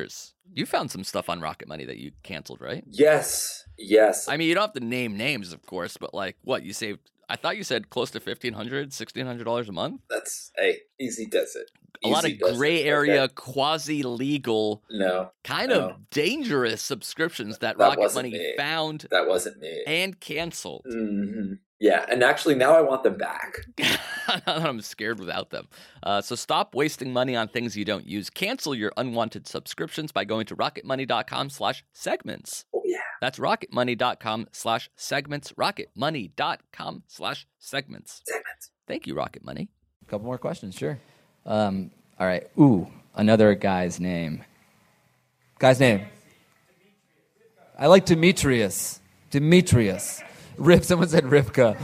You found some stuff on Rocket Money that you canceled, right? Yes, yes. I mean, you don't have to name names, of course, but like, what you saved? I thought you said close to fifteen hundred dollars, sixteen hundred dollars a month. That's hey, easy does it. A lot Easy of does gray it. area, Okay. quasi-legal, No, kind no. of dangerous subscriptions that, That Rocket wasn't Money me. found that wasn't me. and canceled. hmm Yeah, and actually now I want them back. I'm scared without them. Uh, so stop wasting money on things you don't use. Cancel your unwanted subscriptions by going to rocketmoney.com slash segments. Oh yeah. That's rocketmoney.com slash segments. rocketmoney.com slash segments. Segments. Thank you, Rocket Money. A couple more questions, sure. Um, all right. Ooh, another guy's name. Guy's name. I like Demetrius. Demetrius. Rip. Someone said Ripka.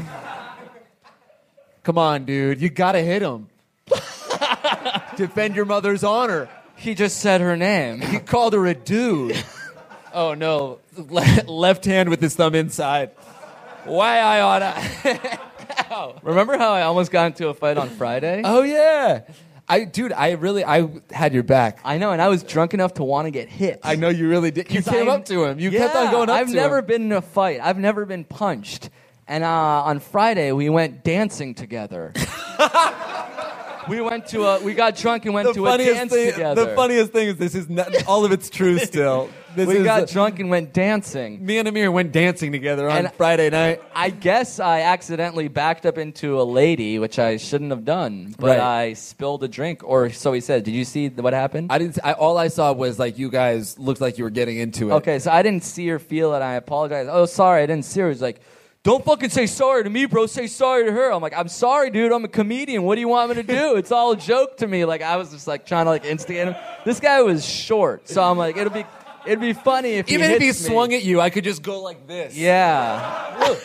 Come on, dude. You gotta hit him. Defend your mother's honor. He just said her name. He called her a dude. Oh no. Le- left hand with his thumb inside. Why I oughta. Remember how I almost got into a fight on Friday? Oh yeah. I dude, I really I had your back. I know, and I was drunk enough to want to get hit. I know you really did. You 'Cause came I- up to him. You yeah, kept on going up I've to never him. been in a fight. I've never been punched. And uh, on Friday, we went dancing together. we went to a. We got drunk and went The to a funniest dance thing. together. The funniest thing is this is not, all of it's true still. This we is got drunk and went dancing. Me and Amir went dancing together on And- Friday night. I guess I accidentally backed up into a lady, which I shouldn't have done. But Right. I spilled a drink, or so he said. Did you see what happened? I didn't. I, all I saw was like you guys looked like you were getting into it. Okay, so I didn't see or feel it. I apologize. Oh, sorry, I didn't see her. He's like, don't fucking say sorry to me, bro. Say sorry to her. I'm like, I'm sorry, dude. I'm a comedian. What do you want me to do? It's all a joke to me. Like, I was just like trying to like instigate him. This guy was short, so I'm like, it'll be, it'd be funny if Even he if he hits me. swung at you, I could just go like this. Yeah.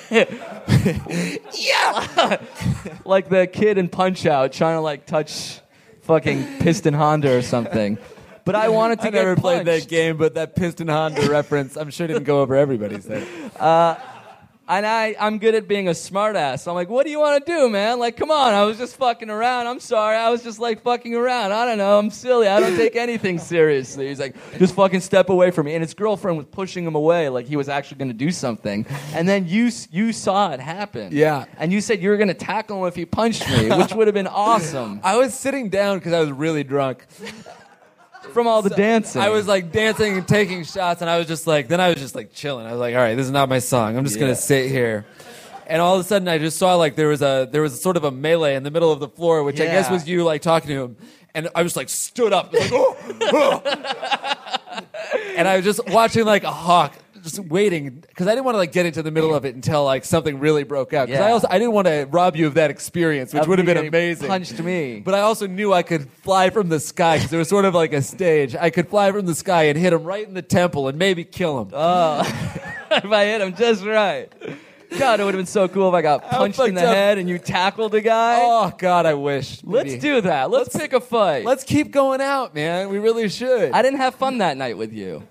yeah. Like the kid in Punch Out trying to like touch fucking Piston Honda or something. But I wanted to I get never played that punched. game, but that Piston Honda reference, I'm sure didn't go over everybody's head. And I, I'm good at being a smartass. I'm like, what do you want to do, man? Like, come on. I was just fucking around. I'm sorry. I was just like fucking around. I don't know. I'm silly. I don't take anything seriously. He's like, just fucking step away from me. And his girlfriend was pushing him away like he was actually going to do something. And then you you saw it happen. Yeah. And you said you were going to tackle him if he punched me, which would have been awesome. I was sitting down because I was really drunk. From all the dancing. I was like dancing and taking shots, and I was just like, then I was just like chilling. I was like, all right, this is not my song. I'm just Yeah. gonna sit here. And all of a sudden, I just saw like there was a there was sort of a melee in the middle of the floor, which I guess Yeah. was you like talking to him. And I just like stood up, like, oh, oh. And I was just watching like a hawk, just waiting because I didn't want to like get into the middle of it until like something really broke out. Because I Yeah. also I didn't want to rob you of that experience, which Of would have me been getting amazing. punched me. But I also knew I could fly from the sky because there was sort of like a stage. I could fly from the sky and hit him right in the temple and maybe kill him. Oh, if I hit him just right. God, it would have been so cool if I got How punched in fucked the up- head and you tackled a guy. Oh God, I wish. Let's Maybe. do that. Let's, Let's- pick a fight. Let's keep going out, man. We really should. I didn't have fun that night with you.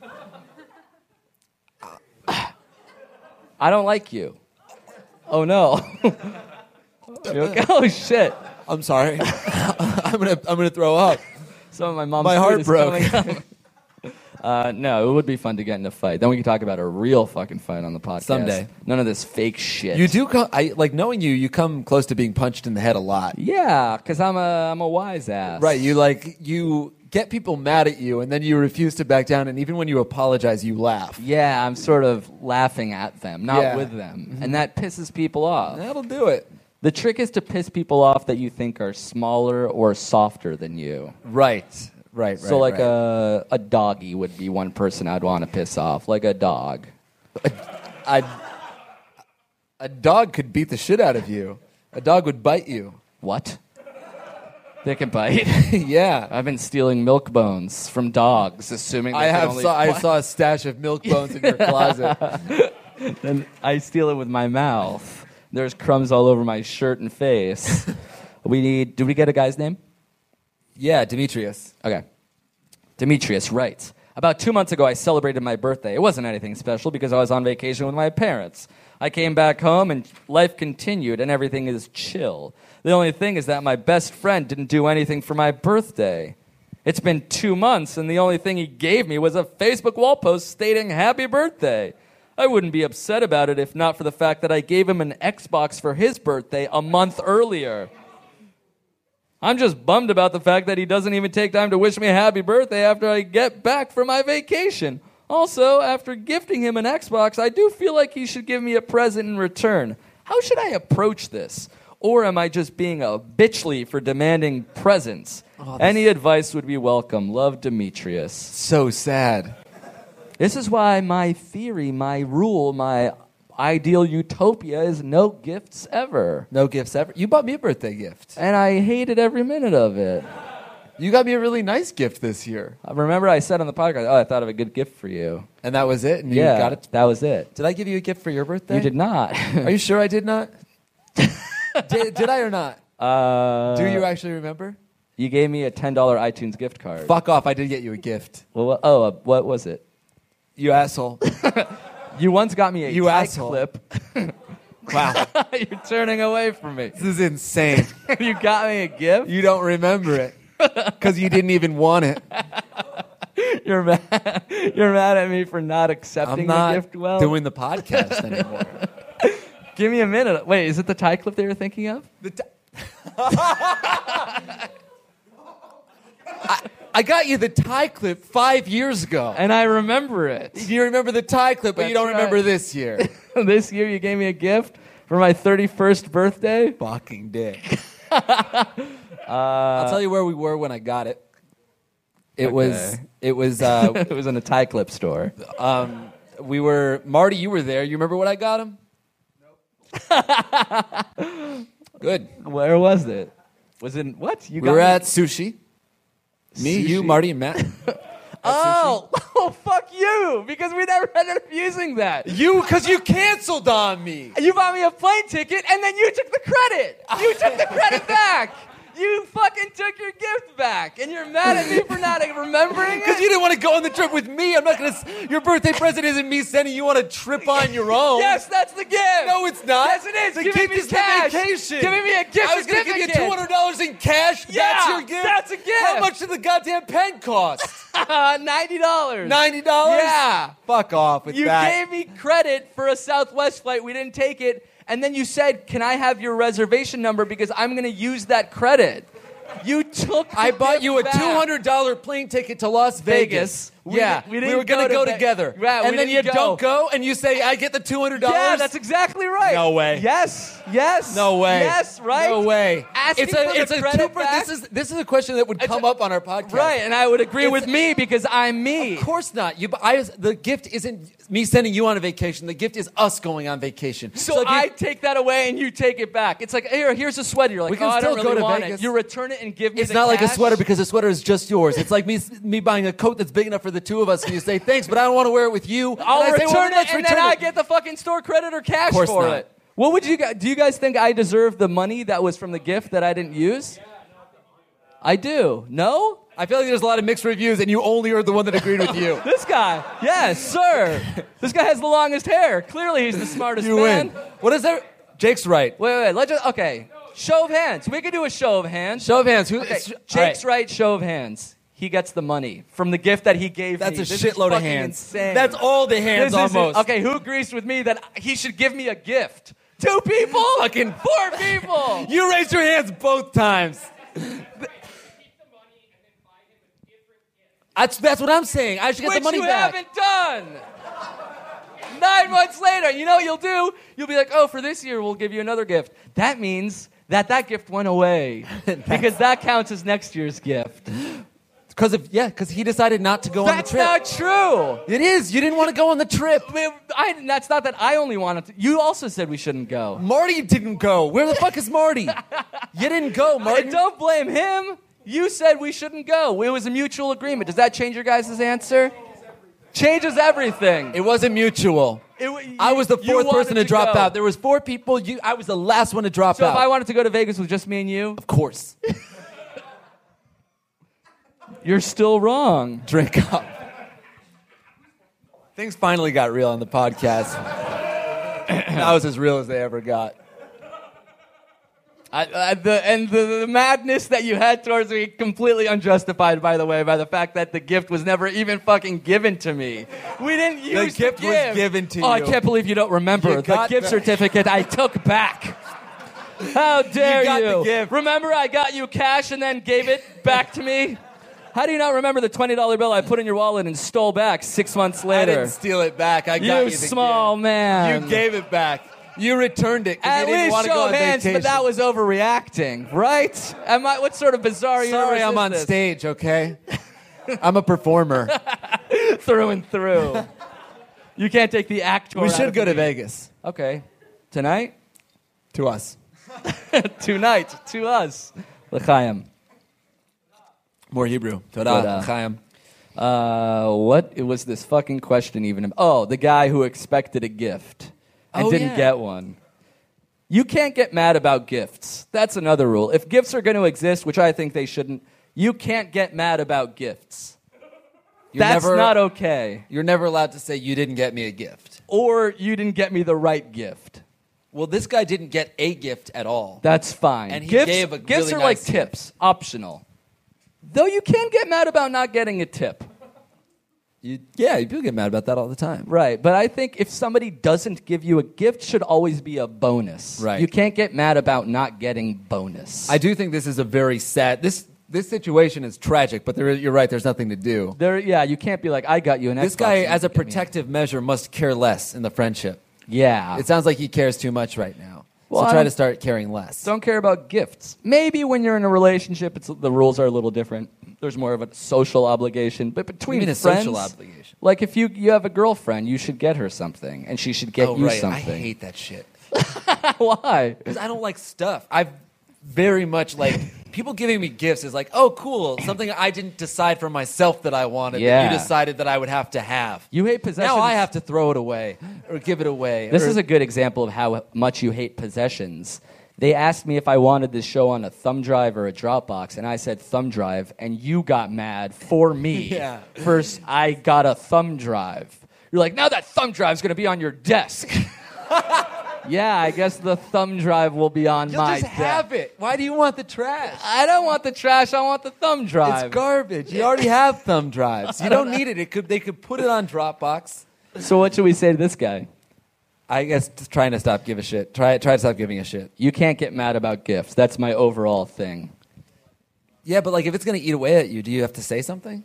I don't like you. Oh no. You okay? Oh shit. I'm sorry. I'm gonna I'm gonna throw up. Some of my mom's My food heart is broke. coming up. Uh, no, it would be fun to get in a fight. Then we can talk about a real fucking fight on the podcast. Someday. None of this fake shit. You do come. I like knowing you. You come close to being punched in the head a lot. Yeah, because I'm a I'm a wise ass. Right. You like you get people mad at you, and then you refuse to back down. And even when you apologize, you laugh. Yeah, I'm sort of laughing at them, not Yeah. with them, and that pisses people off. That'll do it. The trick is to piss people off that you think are smaller or softer than you. Right. Right. Right. So, like right. a a doggy would be one person I'd want to piss off, like a dog. a a dog could beat the shit out of you. A dog would bite you. What? They can bite. Yeah. I've been stealing milk bones from dogs, assuming they I can have only saw I bite. saw a stash of milk bones in your closet. And I steal it with my mouth. There's crumbs all over my shirt and face. We need. Did we get a guy's name? Yeah, Demetrius. Okay. Demetrius writes, about two months ago, I celebrated my birthday. It wasn't anything special because I was on vacation with my parents. I came back home and life continued and everything is chill. The only thing is that my best friend didn't do anything for my birthday. It's been two months, and the only thing he gave me was a Facebook wall post stating happy birthday. I wouldn't be upset about it if not for the fact that I gave him an Xbox for his birthday a month earlier. I'm just bummed about the fact that he doesn't even take time to wish me a happy birthday after I get back from my vacation. Also, after gifting him an Xbox, I do feel like he should give me a present in return. How should I approach this? Or am I just being a bitchly for demanding presents? Oh, this- Any advice would be welcome. Love, Demetrius. So sad. This is why my theory, my rule, my ideal utopia is no gifts ever. No gifts ever. You bought me a birthday gift. And I hated every minute of it. You got me a really nice gift this year. I remember I said on the podcast, oh, I thought of a good gift for you. And that was it? And yeah, you got it? that was it. Did I give you a gift for your birthday? You did not. Are you sure I did not? did, did I or not? Uh, Do you actually remember? You gave me a ten dollars iTunes gift card. Fuck off. I did get you a gift. Well, what, oh, uh, what was it? You asshole. You once got me a You tie asshole. clip. Wow. You're turning away from me. This is insane. You got me a gift? You don't remember it. Because you didn't even want it. You're mad. You're mad at me for not accepting I'm not the gift well. doing the podcast anymore. Give me a minute. Wait, is it the tie clip they were thinking of? The t- I, I got you the tie clip five years ago. And I remember it. You remember the tie clip, but you That's don't remember right. this year. This year you gave me a gift for my thirty-first birthday. Fucking dick. I'll tell you where we were when I got it. It Okay. was. It was. Uh, It was in a tie clip store. um, we were. Marty, you were there. You remember what I got him? Nope. Good. Where was it? Was it what? You We got were me- at sushi. Me, you, Sushi? Marty, and Matt. Oh, oh, fuck you! Because we never ended up using that. You, because you canceled on me. You bought me a plane ticket, and then you took the credit. You took the credit back. You fucking took your gift back, and you're mad at me for not remembering Because it. you didn't want to go on the trip with me. I'm not going to. Your birthday present isn't me sending you on a trip on your own. Yes, that's the gift. No, it's not. Yes, it is. The Giving gift me is cash. the vacation. Giving me a gift I was gonna give you certificate. two hundred dollars in cash. Yeah, that's your gift. that's a gift. How much did the goddamn pen cost? ninety dollars. Ninety dollars. Yeah. Fuck off with You that. gave me credit for a Southwest flight. We didn't take it. And then you said, can I have your reservation number because I'm going to use that credit. You took the I bought gift you a back. two hundred dollars plane ticket to Las Vegas. Vegas. We yeah, didn't- we didn't were gonna go go, to Ve- together. Yeah, we and then you didn't go. don't go, and you say, "I get the two hundred dollars." Yeah, that's exactly right. No way. Yes, yes. No way. Yes, right. No way. Asking it's a, for the it's a credit two per- back. This is this is a question that would It's come a- up on our podcast. Right, and I would agree It's- with me because I'm me. Of course not. You, I, the gift isn't me sending you on a vacation. The gift is us going on vacation. So, if you- I take that away and you take it back. It's like, here, here's a sweater. You're like, We can oh, I still don't go really to want Vegas. it. You return it and give me It's the not like a cash. sweater because the sweater is just yours. It's like me me buying a coat that's big enough for the two of us, and you say thanks, but I don't want to wear it with you. I'll and I say, return well, then it, let's and return then I it. get the fucking store credit or cash course for not. it. What would you guys, do you guys think I deserve the money that was from the gift that I didn't use? I do. No? I feel like there's a lot of mixed reviews, and you only are the one that agreed with you. This guy. Yes, sir. This guy has the longest hair. Clearly he's the smartest You man. win. What is that? Jake's right. Wait, wait, wait. Let's just, okay. Show of hands. We can do a show of hands. Show of hands. Who? Okay, sh- all Jake's right. right, show of hands. He gets the money from the gift that he gave That's me. a This is shitload of fucking hands. Insane. That's all the hands This is- almost. Okay, who agrees with me that he should give me a gift? Two people? Fucking- four people. You raised your hands both times. That's that's what I'm saying. I should get Which the money you back. haven't done. Nine months later, you know what you'll do? You'll be like, oh, for this year, we'll give you another gift. That means that that gift went away because that counts as next year's gift. Because of yeah, because he decided not to go on the That's trip. not true. It is. You didn't want to go on the trip. I, I- that's not that I only wanted to. You also said we shouldn't go. Marty didn't go. Where the fuck is Marty? You didn't go, And Marty. don't blame him. You said we shouldn't go. It was a mutual agreement. Does that change your guys' answer? Changes everything. It wasn't mutual. It w- I was the you fourth wanted person to, drop go. out. There was four people. You, I was the last one to drop So out. if I wanted to go to Vegas with just me and you, of course. you're still wrong. Drink up. Things finally got real on the podcast. That was as real as they ever got. I, I, the, and the, the madness that you had towards me, completely unjustified, by the way, by the fact that the gift was never even fucking given to me. We didn't use The gift the was gift. given to Oh, you. I can't believe you don't remember. You the got gift the- certificate I took back. How dare got you? the gift. Remember I got you cash and then gave it back to me? How do you not remember the twenty dollar bill I put in your wallet and stole back six months I later? didn't steal it back. I got You you the small gift. man. You gave it back. You returned it because At you didn't least want to go show on hands, vacation. but that was overreacting, right? Am I? What sort of bizarre Sorry, universe I'm is on this? stage, okay? I'm a performer. Through and through. You can't take the actor. We out should of go to me. Vegas. Okay, tonight, To us. tonight, to us, l'chaim. More Hebrew. Toda. Toda. Chaim. Uh, what was this fucking question even? Oh, the guy who expected a gift and Oh, didn't yeah. get one. You can't get mad about gifts. That's another rule. If gifts are going to exist, which I think they shouldn't, you can't get mad about gifts. You're That's never- not okay. You're never allowed to say you didn't get me a gift. Or you didn't get me the right gift. Well, this guy didn't get a gift at all. That's fine. And he gifts, gave a gifts really are nice like gift. tips, optional. Though you can get mad about not getting a tip. You, yeah, people get mad about that all the time. Right, but I think if somebody doesn't give you a gift, should always be a bonus. Right. You can't get mad about not getting bonus. I do think this is a very sad. This this situation is tragic, but there, you're right. There's nothing to do. There, yeah, you can't be like, I got you an This Xbox guy, and you as a didn't get me protective measure, must care less in the friendship. Yeah. It sounds like he cares too much right now. Well, I so try don't- to start caring less. Don't care about gifts. Maybe when you're in a relationship, it's, the rules are a little different. There's more of a social obligation. But between You mean a friends, social obligation? like if you, you have a girlfriend, you should get her something, and she should get oh, you right. something. I hate that shit. Why? Because I don't like stuff. I've very much like people giving me gifts is like, oh, cool, something I didn't decide for myself that I wanted. Yeah. That you decided that I would have to have. You hate possessions. Now I have to throw it away or give it away. This or- is a good example of how much you hate possessions. They asked me if I wanted this show on a thumb drive or a Dropbox, and I said thumb drive, and you got mad for me. Yeah. First, I got a thumb drive. You're like, now that thumb drive's going to be on your desk. Yeah, I guess the thumb drive will be on You'll my just desk. have it. Why do you want the trash? I don't want the trash. I want the thumb drive. It's garbage. You already have thumb drives. You don't need it. It could they could put it on Dropbox. So what should we say to this guy? I guess just trying to stop give a shit. Try try to stop giving a shit. You can't get mad about gifts. That's my overall thing. Yeah, but like if it's gonna eat away at you, do you have to say something?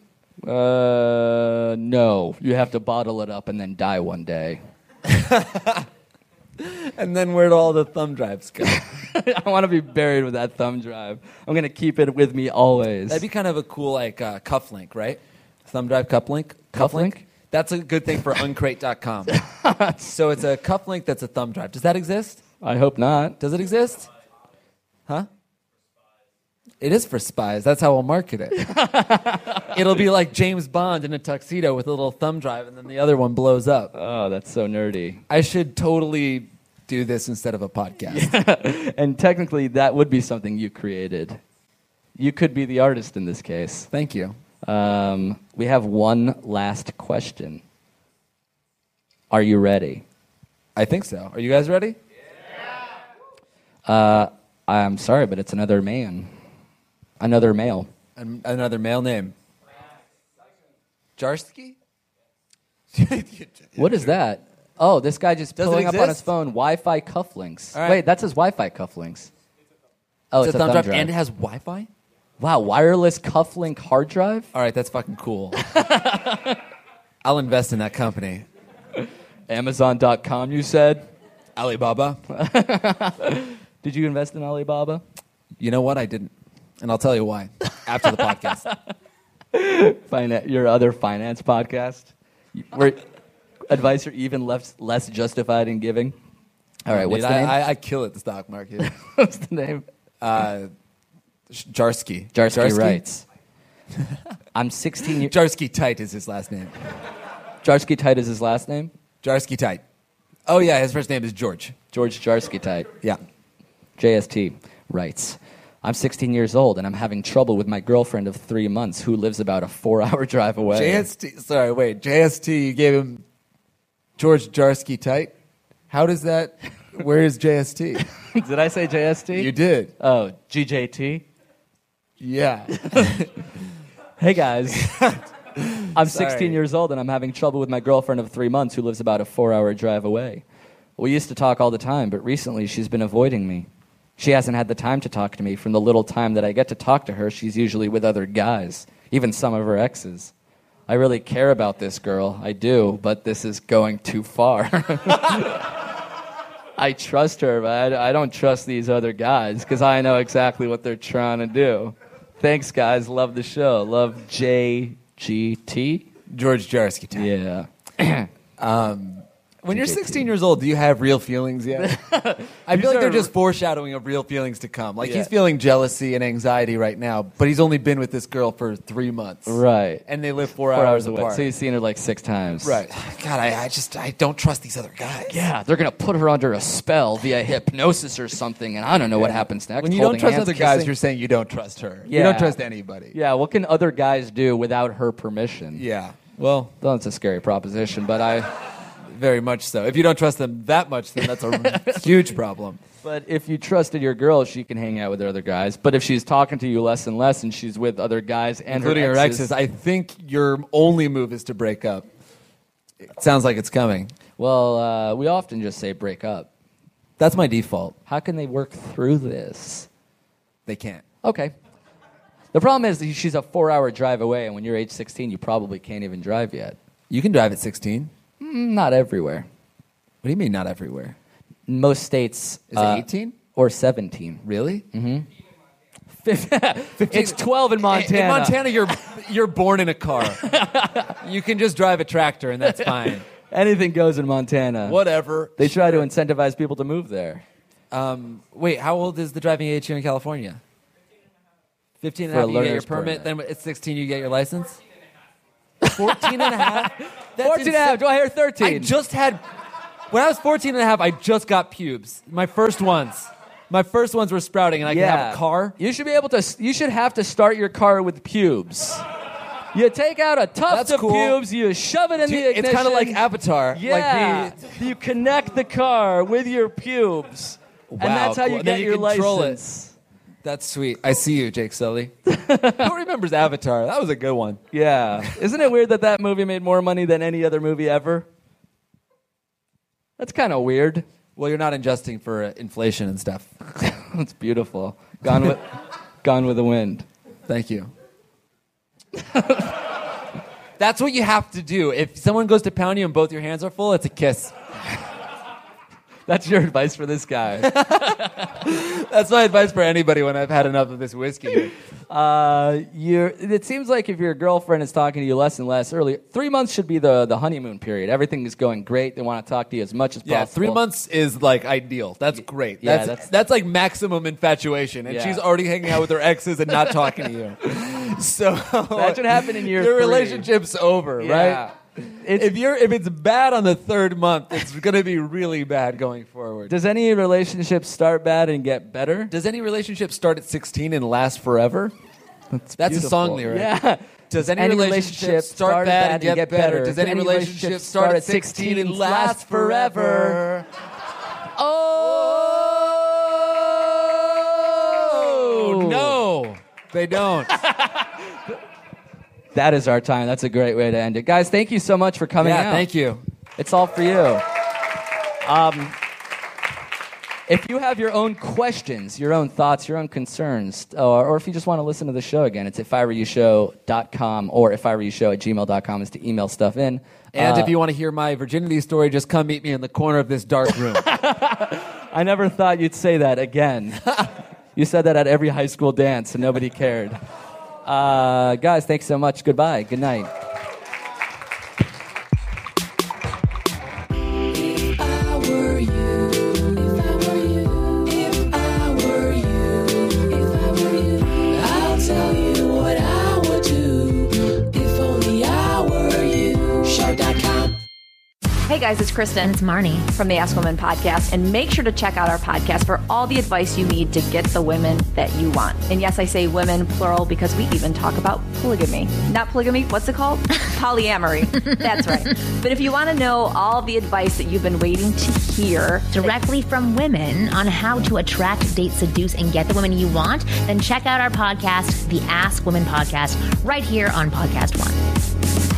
Uh, no. You have to bottle it up and then die one day. And then where'd all the thumb drives go? I want to be buried with that thumb drive. I'm going to keep it with me always. That'd be kind of a cool like uh, cuff link, right? Thumb drive cuff link. Cuff link? That's a good thing for uncrate dot com. So it's a cuff link that's a thumb drive. Does that exist? I hope not. Does it exist? Huh? It is for spies. That's how we'll market it. It'll be like James Bond in a tuxedo with a little thumb drive, and then the other one blows up. Oh, that's so nerdy. I should totally do this instead of a podcast. And technically, that would be something you created. You could be the artist in this case. Thank you. Um, we have one last question. Are you ready? I think so. Are you guys ready? Uh, I'm sorry, but it's another man. Another male. An- another male name. Jarsky? What is that? Oh, this guy just Does it pulling up on his exist? phone Wi-Fi cufflinks. All right. Wait, that's his Wi-Fi cufflinks. Oh, It's, a thumb, drive, and it has Wi-Fi? Wow, wireless cufflink hard drive? All right, that's fucking cool. I'll invest in that company. Amazon dot com, you said? Alibaba? Did you invest in Alibaba? You know what? I didn't. And I'll tell you why after the podcast. Finan- your other finance podcast? Where advice are even less, less justified in giving? All right, what's Dude, the I, name? I, I kill at the stock market. what's the name? Uh, Jarsky. Jarsky writes. I'm sixteen years... Jarsky Tight is his last name. Jarsky Tight is his last name? Jarsky Tight. Oh, yeah, his first name is George. George Jarsky Tight. Yeah. J S T writes, I'm sixteen years old and I'm having trouble with my girlfriend of three months who lives about a four-hour drive away. J S T, sorry, wait. J S T, you gave him George Jarsky Tight? How does that... Where is J S T? Did I say J S T? You did. Oh, G J T. Yeah. Hey guys. I'm Sorry. sixteen years old and I'm having trouble with my girlfriend of three months who lives about a four-hour drive away. We used to talk all the time, but recently she's been avoiding me. She hasn't had the time to talk to me. From the little time that I get to talk to her, she's usually with other guys, even some of her exes. I really care about this girl. I do, but this is going too far. I trust her, but I, I don't trust these other guys because I know exactly what they're trying to do. Thanks, guys. Love the show. Love J G T. George Jarsky. Yeah. Um, when you're J J T. sixteen years old, do you have real feelings yet? I These feel like are- they're just foreshadowing of real feelings to come. Like Yeah. he's feeling jealousy and anxiety right now, but he's only been with this girl for three months. Right. And they live four, Four hours, hours away. apart. So you've seen her like six times. Right. God, I, I just I don't trust these other guys. Yeah, they're going to put her under a spell via hypnosis or something, and I don't know what happens next. When you don't Holding trust hands, other guys, kissing. you're saying you don't trust her. You Yeah. don't trust anybody. Yeah, what can other guys do without her permission? Yeah. Well, Well, that's a scary proposition, but I... very much so. If you don't trust them that much, then that's a huge problem. But if you trusted your girl, she can hang out with other guys. But if she's talking to you less and less and she's with other guys and Including her her exes, exes, I think your only move is to break up. It sounds like it's coming. well, uh, we often just say break up. That's my default. How can they work through this? They can't. Okay. The problem is that she's a four-hour drive away, and when you're age sixteen, you probably can't even drive yet. You can drive at sixteen. Mm, Not everywhere. What do you mean not everywhere? Most states... Is uh, it eighteen? Or seventeen. Really? It's twelve in Montana. In Montana, you're you're born in a car. You can just drive a tractor, and that's fine. Anything goes in Montana. Whatever. They try to incentivize people to move there. Um, wait, how old is the driving age here in California? fifteen and For a a half, you get your learner's permit. permit. Then at sixteen, you get your license? fourteen and a half? That's fourteen and a half. insane. Do I hear thirteen? I just had, when I was fourteen and a half, I just got pubes. My first ones. My first ones were sprouting, and I could have a car. You should be able to. You should have to start your car with pubes. You take out a tuft That's of cool. pubes. You shove it in the ignition. It's kind of like Avatar. Yeah. Like the, You connect the car with your pubes, and Wow, that's how cool. you And get then you your control it. license. that's sweet. I see you, Jake Sully. Who remembers Avatar? That was a good one. Yeah. Isn't it weird that that movie made more money than any other movie ever? That's kind of weird. Well, you're not adjusting for uh, inflation and stuff. That's beautiful. Gone with, Gone with the Wind. Thank you. That's what you have to do. If someone goes to pound you and both your hands are full, it's a kiss. That's your advice for this guy. That's my advice for anybody when I've had enough of this whiskey. Uh, you're, it seems like if your girlfriend is talking to you less and less early, three months should be the, the honeymoon period. Everything is going great. They want to talk to you as much as Yeah, possible. three months is like ideal. That's great. Yeah, that's, that's- that's like maximum infatuation, and Yeah. she's already hanging out with her exes and not talking to you. So That should happen in year Your three. relationship's over, Yeah. right? if you're if it's bad on the third month, it's going to be really bad going forward. Does any relationship start bad and get better? Does any relationship start at sixteen and last forever? That's, a Beautiful. song lyric. Yeah. Does any, relationship start bad and get better? Does any relationship start at sixteen and last forever? Oh no, they don't. That is our time. That's a great way to end it. Guys, thank you so much for coming Yeah, out. thank you. It's all for you. Um, if you have your own questions, your own thoughts, your own concerns, or, or if you just want to listen to the show again, it's if I were you show dot com or if I were you show at gmail dot com is to email stuff in. And Uh, if you want to hear my virginity story, just come meet me in the corner of this dark room. I never thought you'd say that again. You said that at every high school dance and nobody cared. Uh, guys, thanks so much. Goodbye. Good night. If I were you, if I were you, if I were you, if I were you, I'll tell you what I would do. If only I were you. Show dot com. Hey guys, it's Kristen. And it's Marnie from the Ask Women podcast. And make sure to check out our podcast for all the advice you need to get the women that you want. And yes, I say women plural because we even talk about polygamy. Not polygamy, what's it called? Polyamory. That's right. But if you want to know all the advice that you've been waiting to hear directly from women on how to attract, date, seduce, and get the women you want, then check out our podcast, the Ask Women podcast, right here on Podcast One.